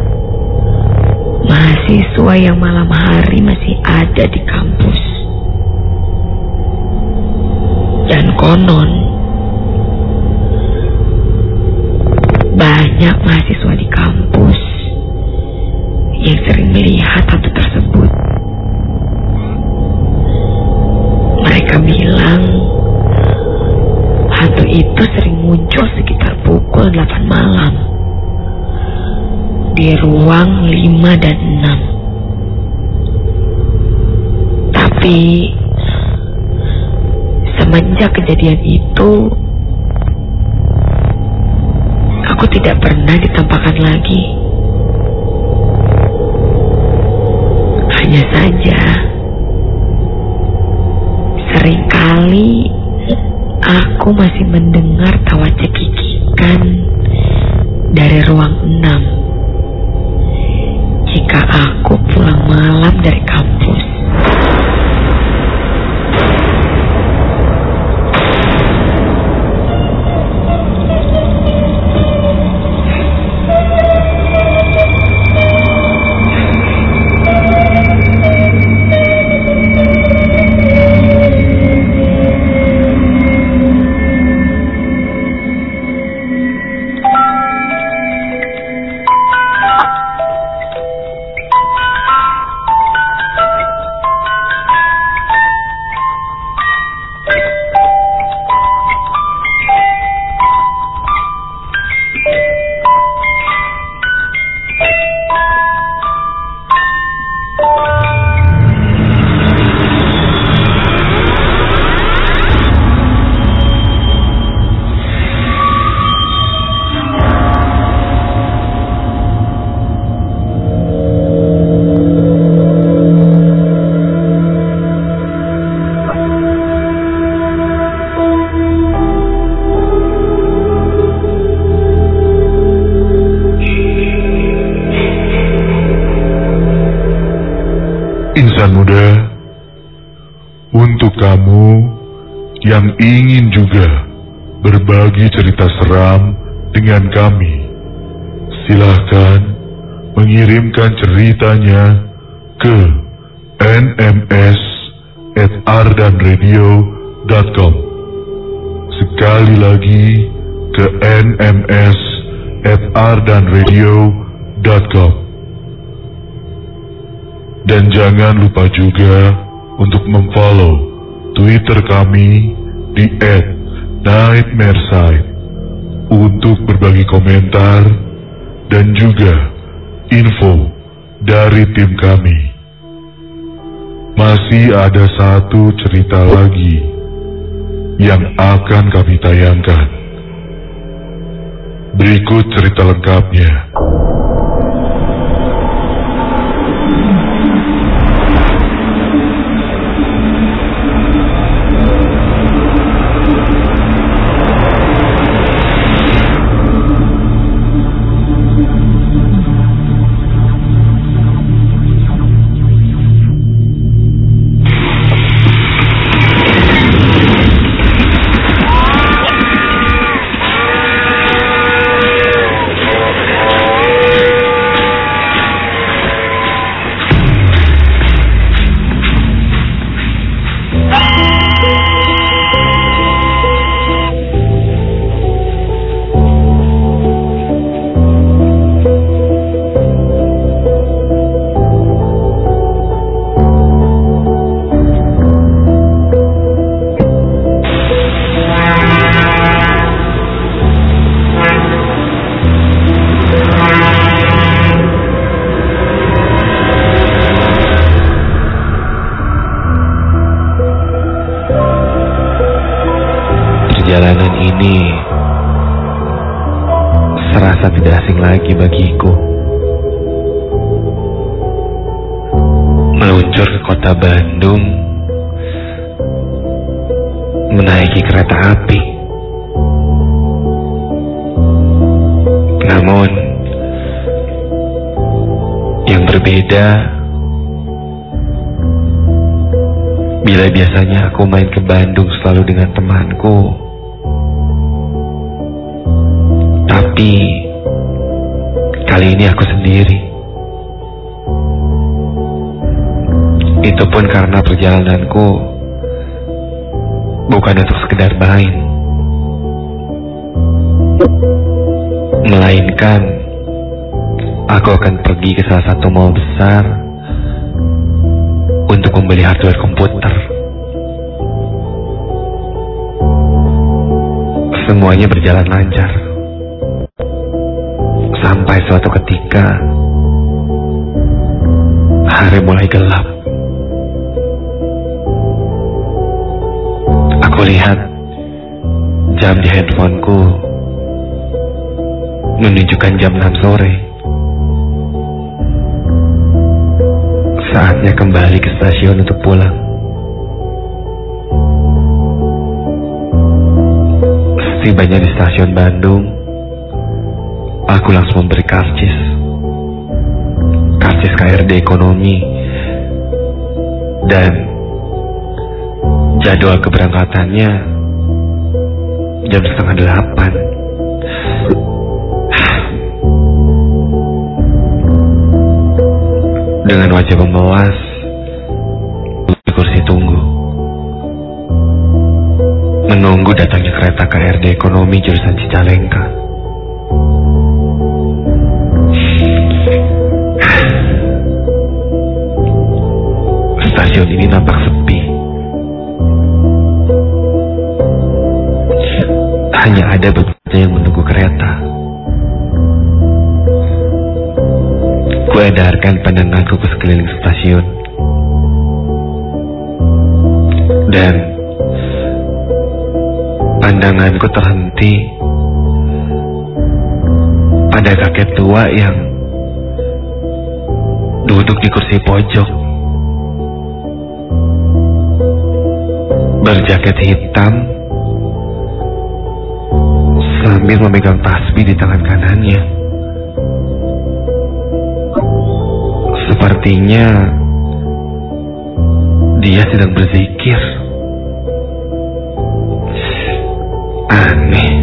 mahasiswa yang malam hari masih ada di kampus. Dan konon banyak mahasiswa di kampus yang sering melihat hantu tersebut. Mereka bilang hantu itu sering muncul sekitar pukul delapan malam di ruang lima dan enam. Tapi semenjak kejadian itu, aku tidak pernah ditampakkan lagi. Hanya saja, seringkali aku masih mendengar tawa cekikikan dari ruang enam jika aku pulang malam dari kampus. Insan muda, untuk kamu yang ingin juga berbagi cerita seram dengan kami, silahkan mengirimkan ceritanya ke n m s at ardanradio dot com. Sekali lagi ke n m s at ardanradio dot com. Dan jangan lupa juga untuk memfollow Twitter kami di et nightmareside untuk berbagi komentar dan juga info dari tim kami. Masih ada satu cerita lagi yang akan kami tayangkan. Berikut cerita lengkapnya. asing lagi bagiku. Meluncur ke kota Bandung, menaiki kereta api. Namun, yang berbeda, bila biasanya aku main ke Bandung selalu dengan temanku, tapi kali ini aku sendiri. Itu pun karena perjalananku bukan untuk sekedar main, melainkan aku akan pergi ke salah satu mall besar untuk membeli hardware komputer. Semuanya berjalan lancar sampai suatu ketika hari mulai gelap. Aku lihat jam di handphoneku menunjukkan jam enam sore. Saatnya kembali ke stasiun untuk pulang. Setibanya di stasiun Bandung, aku langsung memberi karcis. Karcis K R D ekonomi dan jadwal keberangkatannya jam setengah delapan. Dengan wajah memelas di kursi tunggu, menunggu datangnya kereta K R D ekonomi jurusan Cicalengka. Stasiun ini nampak sepi. Hanya ada beberapa yang menunggu kereta. Kuedarkan pandanganku ke sekeliling stasiun, dan pandanganku terhenti pada kakek tua yang duduk di kursi pojok, berjaket hitam sambil memegang tasbih di tangan kanannya. Sepertinya dia sedang berzikir. Aneh.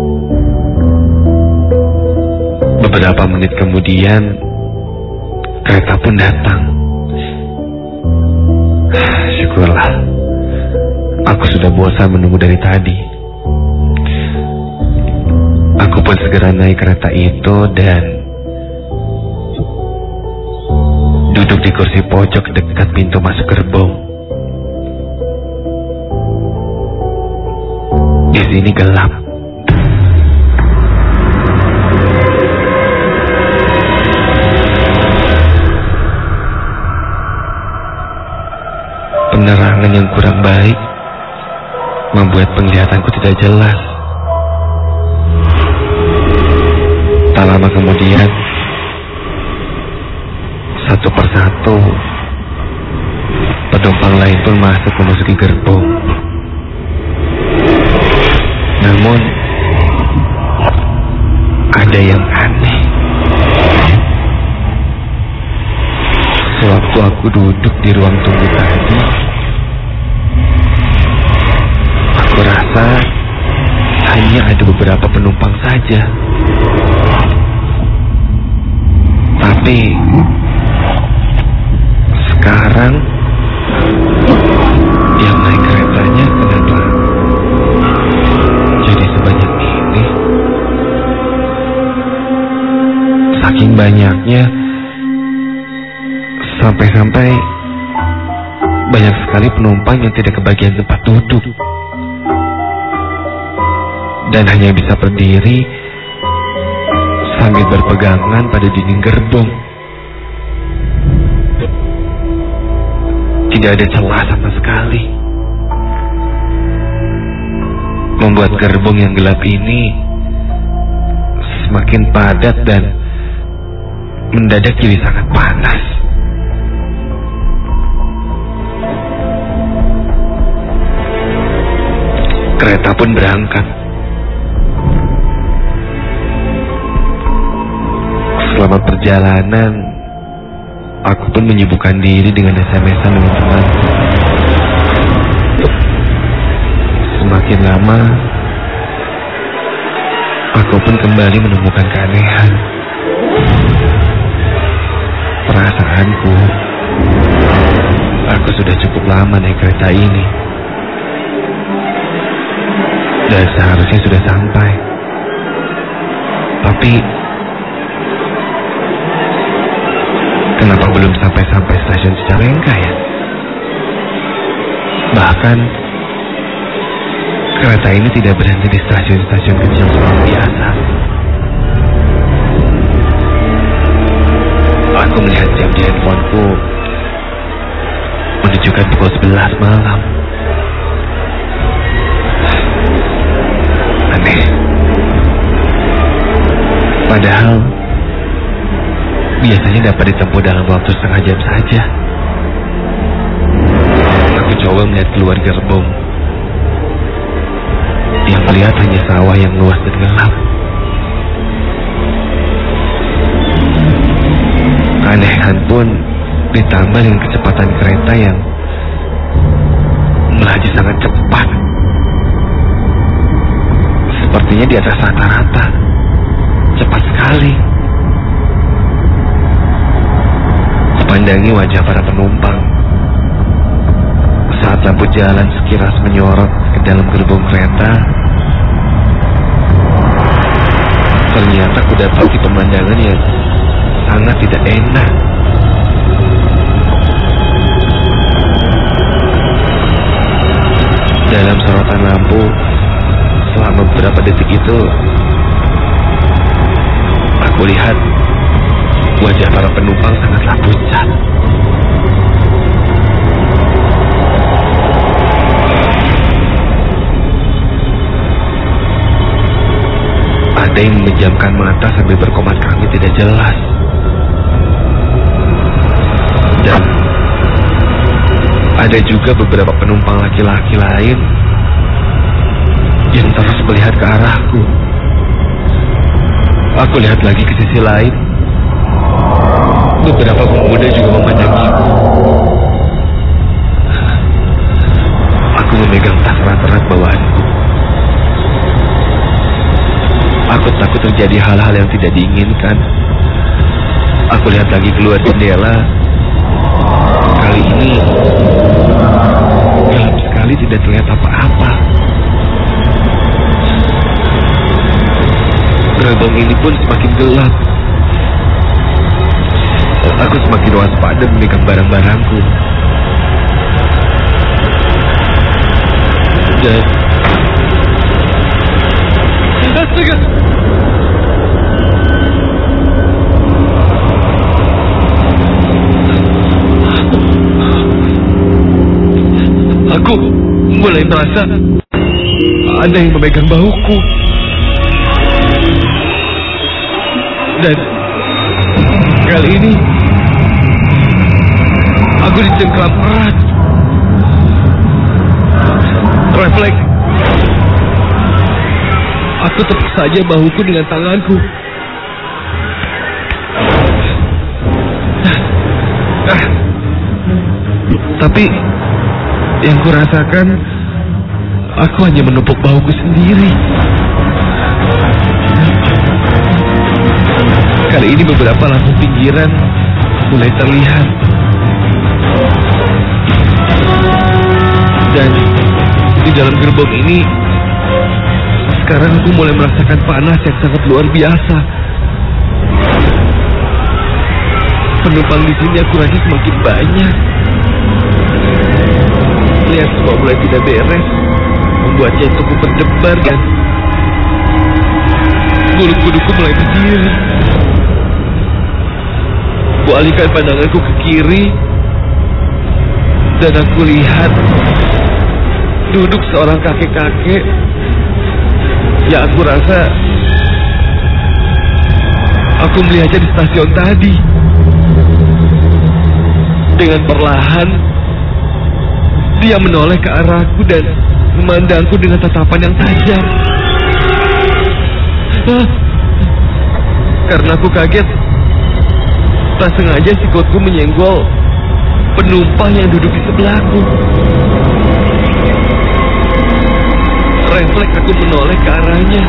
Beberapa menit kemudian kereta pun datang. Syukurlah, aku sudah bosan menunggu dari tadi. Aku pun segera naik kereta itu dan duduk di kursi pojok dekat pintu masuk gerbong. Di sini gelap. Penerangan yang kurang baik membuat penglihatanku tidak jelas. Tak lama kemudian, satu persatu penumpang lain pun masuk memasuki gerbong. Namun ada yang aneh. Sewaktu aku duduk di ruang tunggu tadi, aku rasa hanya ada beberapa penumpang saja. Tapi sekarang yang naik keretanya kenapa jadi sebanyak ini? Saking banyaknya, sampai-sampai banyak sekali penumpang yang tidak kebagian tempat duduk dan hanya bisa berdiri sambil berpegangan pada dinding gerbong. Tidak ada celah sama sekali, membuat gerbong yang gelap ini semakin padat dan mendadak jadi sangat panas. Kereta pun berangkat. Selama perjalanan, aku pun menyibukkan diri dengan S M S-an dengan teman. Semakin lama, aku pun kembali menemukan keanehan. Perasaanku, aku sudah cukup lama naik kereta ini. Dan seharusnya sudah sampai. Tapi kenapa belum sampai-sampai stasiun Cicalengka ya? Bahkan kereta ini tidak berhenti di stasiun-stasiun kecil seperti biasa. Aku melihat jam di handphoneku menunjukkan pukul sebelas malam. Aneh. Padahal biasanya dapat ditempuh dalam waktu setengah jam saja. Aku coba melihat keluar gerbong. Yang terlihat hanya sawah yang luas dan gelap. Keanehan pun ditambah dengan kecepatan kereta yang melaju sangat cepat. Sepertinya di atas rata-rata. Cepat sekali. Kupandangi wajah para penumpang saat lampu jalan sekilas menyorot ke dalam gerbong kereta. Ternyata ku dapati pemandangan yang sangat tidak enak. Dalam sorotan lampu, selama beberapa detik itu, aku lihat wajah para penumpang sangatlah pucat. Ada yang memejamkan mata sambil berkomat kami tidak jelas. Dan ada juga beberapa penumpang laki-laki lain yang terus melihat ke arahku. Aku lihat lagi ke sisi lain. Beberapa pemuda juga memandangiku. Aku memegang tas erat-erat bawahanku. Aku takut terjadi hal-hal yang tidak diinginkan. Aku lihat lagi keluar jendela. Kali ini gelap sekali, tidak terlihat apa-apa. Gerbong ini pun semakin gelap. Aku semakin waspada memegang barang-barangku. Dan astaga! Aku mulai merasa ada yang memegang bahuku. Dan kali ini aku dicengkram erat. Refleks, aku tepuk saja bahuku dengan tanganku. Ah, tapi yang kurasakan, aku hanya menepuk bahuku sendiri. Kali ini beberapa lampu pinggiran mulai terlihat. Dan di dalam gerbong ini, sekarang aku mulai merasakan panas yang sangat luar biasa. Penumpang di sini aku rasa semakin banyak. Lihat semua mulai tidak beres, membuat jantungku berdebar dan bulu kuduku mulai berdiri. Kualihkan pandanganku ke kiri dan aku lihat duduk seorang kakek-kakek yang aku rasa Aku melihatnya di stasiun tadi. Dengan perlahan, dia menoleh ke arahku dan memandangku dengan tatapan yang tajam. Ah, karena aku kaget, tak sengaja sikutku menyenggol penumpang yang duduk di sebelahku. Refleks aku menoleh ke arahnya.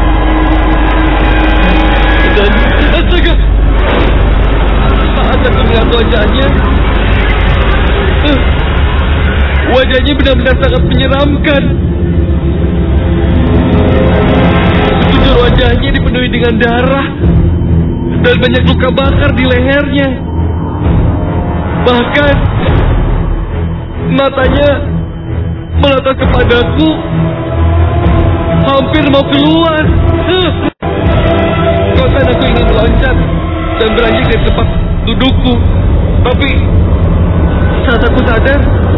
Dan astaga, saat aku melihat wajahnya, uh, wajahnya benar-benar sangat menyeramkan. Sekujur wajahnya dipenuhi dengan darah dan banyak luka bakar di lehernya. Bahkan matanya meletak kepadaku, hampir mau keluar. Uh. Kontan aku ingin meloncat dan beranjak dari tempat dudukku. Tapi saat aku sadar,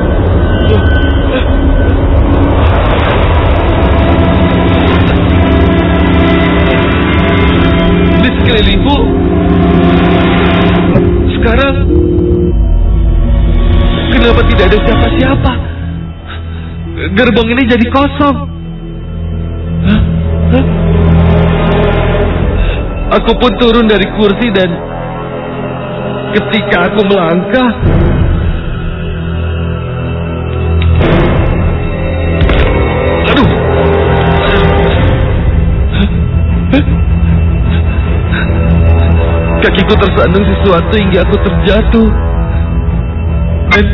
di sekelilingku sekarang kenapa tidak ada siapa-siapa? Gerbong ini jadi kosong. Hah? Hah? Aku pun turun dari kursi dan ketika aku melangkah, aduh, kakiku tersandung sesuatu hingga aku terjatuh. Dan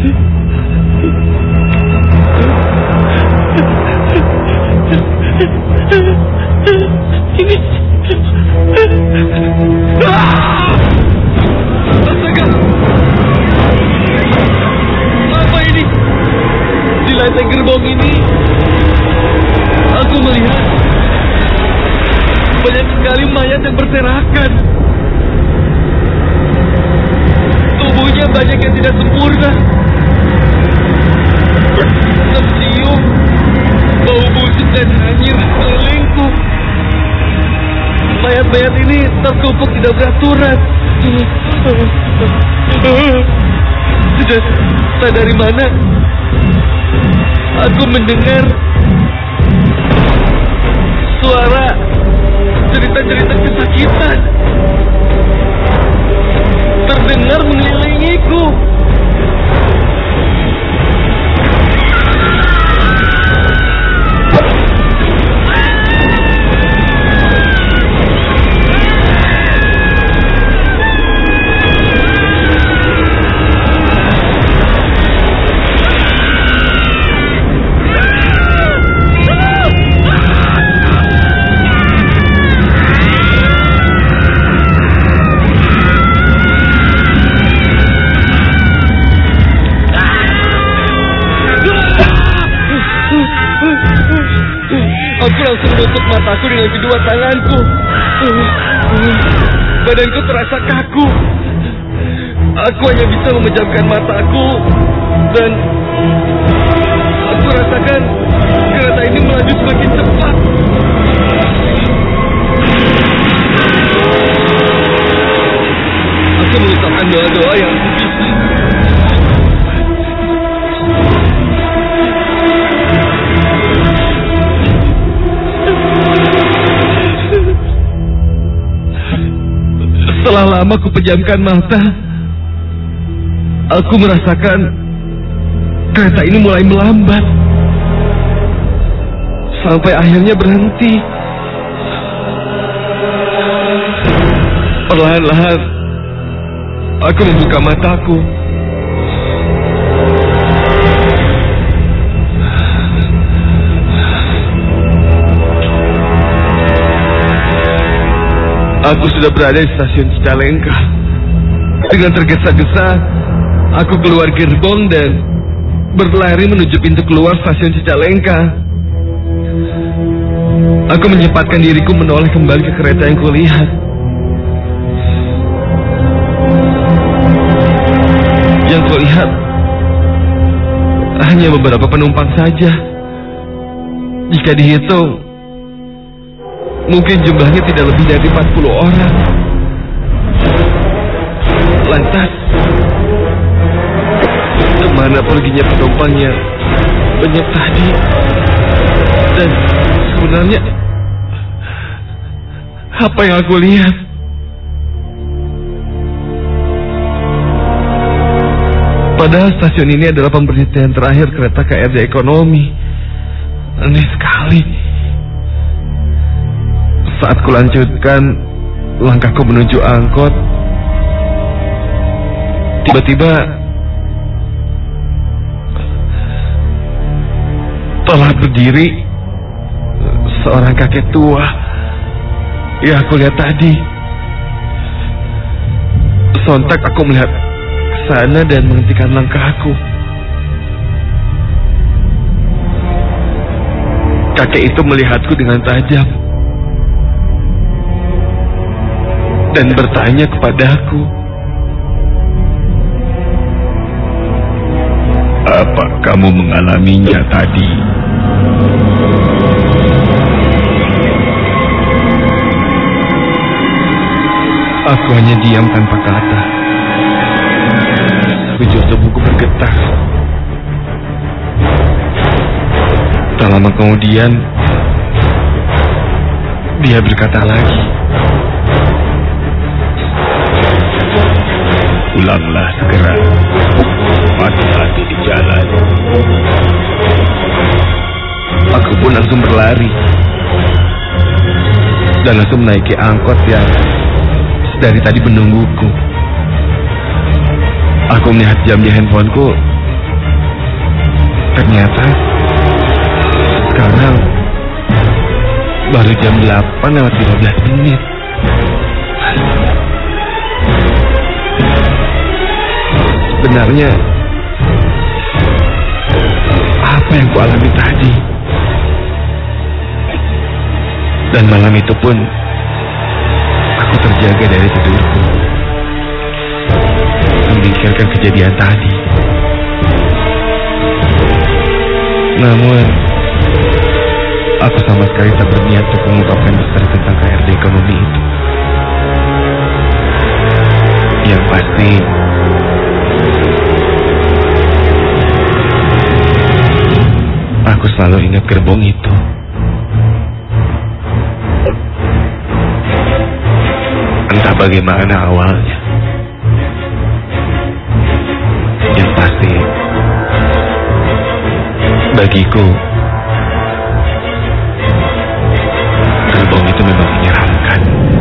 ini astaga, apa ini? Di lantai gerbong ini aku melihat banyak sekali mayat yang berserakan. Tubuhnya banyak yang tidak sempurna. Tercium bau busuk dan hanyir sekelilingku. Mayat-mayat ini tertumpuk tidak beraturan. Sudah tak dari mana aku mendengar suara cerita-cerita kesakitan terdengar mengelilingiku. Aku langsung menutup mataku dengan kedua tanganku. Badanku terasa kaku. Aku hanya bisa memejamkan mataku dan aku rasakan kereta ini melaju semakin cepat. Aku mengucapkan doa-doa yang aku bisa. Setelah lama aku pejamkan mata, aku merasakan kereta ini mulai melambat sampai akhirnya berhenti. Perlahan-lahan aku membuka mataku. Aku sudah berada di stasiun Cicalengka. Dengan tergesa-gesa, aku keluar gerbong dan berlari menuju pintu keluar stasiun Cicalengka. Aku menyempatkan diriku menoleh kembali ke kereta yang kulihat. Yang kulihat hanya beberapa penumpang saja. Jika dihitung, mungkin jumlahnya tidak lebih dari empat puluh orang. perginya penumpang yang banyak tadi. Dan sebenarnya apa yang aku lihat? Padahal stasiun ini adalah pemberhentian terakhir kereta K R D Ekonomi. Aneh sekali. Saat kulanjutkan langkahku menuju angkot, tiba-tiba telah berdiri seorang kakek tua yang aku lihat tadi. Sontak aku melihat ke sana dan menghentikan langkahku. Kakek itu melihatku dengan tajam dan bertanya kepadaku, "Apa kamu mengalaminya tadi?" Aku hanya diam tanpa kata. Sekujur tubuhku bergetar. Tak lama kemudian, dia berkata lagi, "Pulanglah segera. Hati-hati di jalan." Aku pun langsung berlari dan langsung menaiki angkot yang dari tadi menungguku. Aku melihat jam di handphoneku. Ternyata sekarang baru jam delapan lewat lima belas menit. Sebenarnya apa yang kualami tadi? Dan malam itu pun aku terjaga dari tidurku, memikirkan kejadian tadi. Namun aku sama sekali tak berniat untuk mengungkapkan misteri tentang K R D Ekonomi itu. Yang pasti aku selalu ingat gerbong itu. Entah bagaimana awalnya. Yang pasti bagiku gerbong itu memang menyeramkan.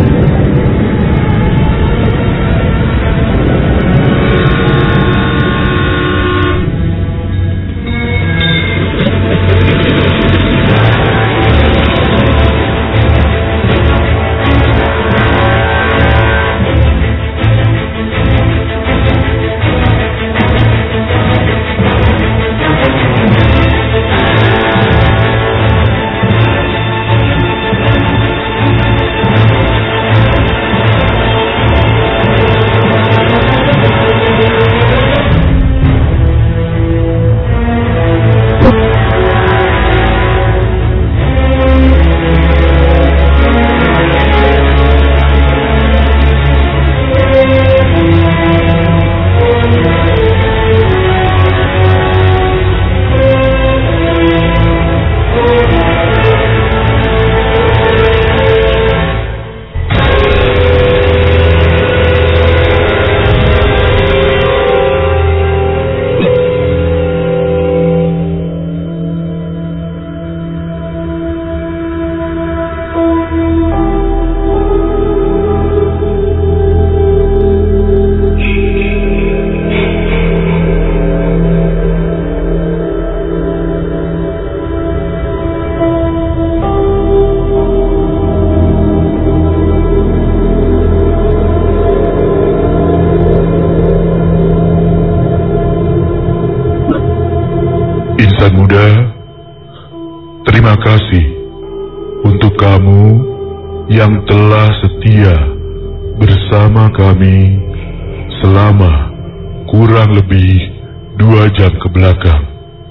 Insan muda, terima kasih untuk kamu yang telah setia bersama kami selama kurang lebih dua jam ke belakang.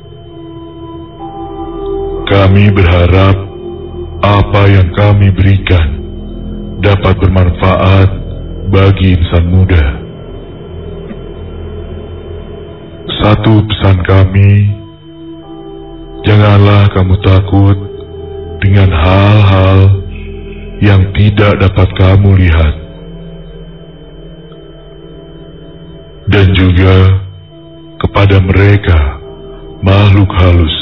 Kami berharap apa yang kami berikan dapat bermanfaat bagi insan muda. Satu pesan kami, janganlah kamu takut dengan hal-hal yang tidak dapat kamu lihat. Dan juga kepada mereka makhluk halus.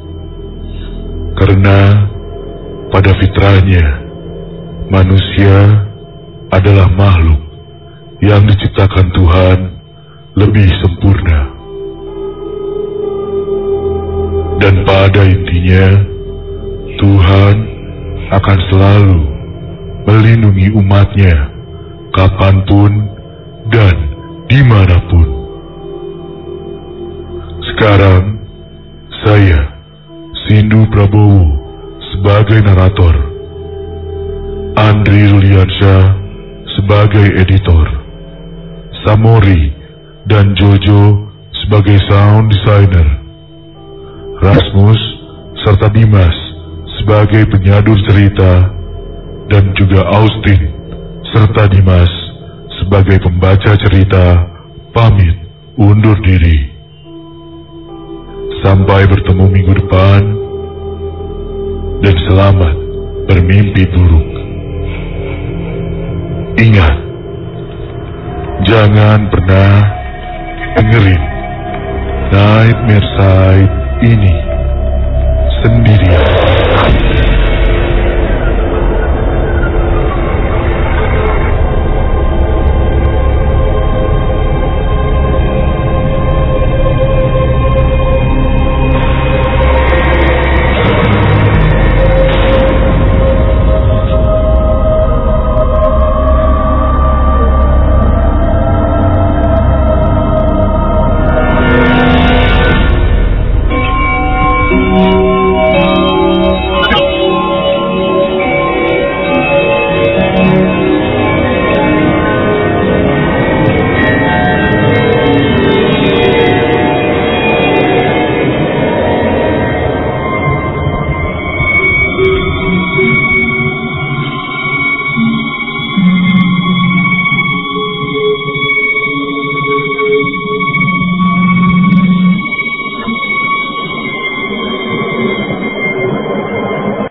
Karena pada fitrahnya manusia adalah makhluk yang diciptakan Tuhan lebih sempurna. Dan pada intinya Tuhan akan selalu melindungi umatnya kapanpun dan dimanapun. Sekarang saya Sindu Prabowo sebagai narator, Andri Ruliansyah sebagai editor, Samori dan Jojo sebagai sound designer, Rasmus serta Dimas sebagai penyadur cerita, dan juga Austin serta Dimas sebagai pembaca cerita pamit undur diri. Sampai bertemu minggu depan, dan selamat bermimpi buruk. Ingat, jangan pernah dengerin Nightmare Side ini sendirian.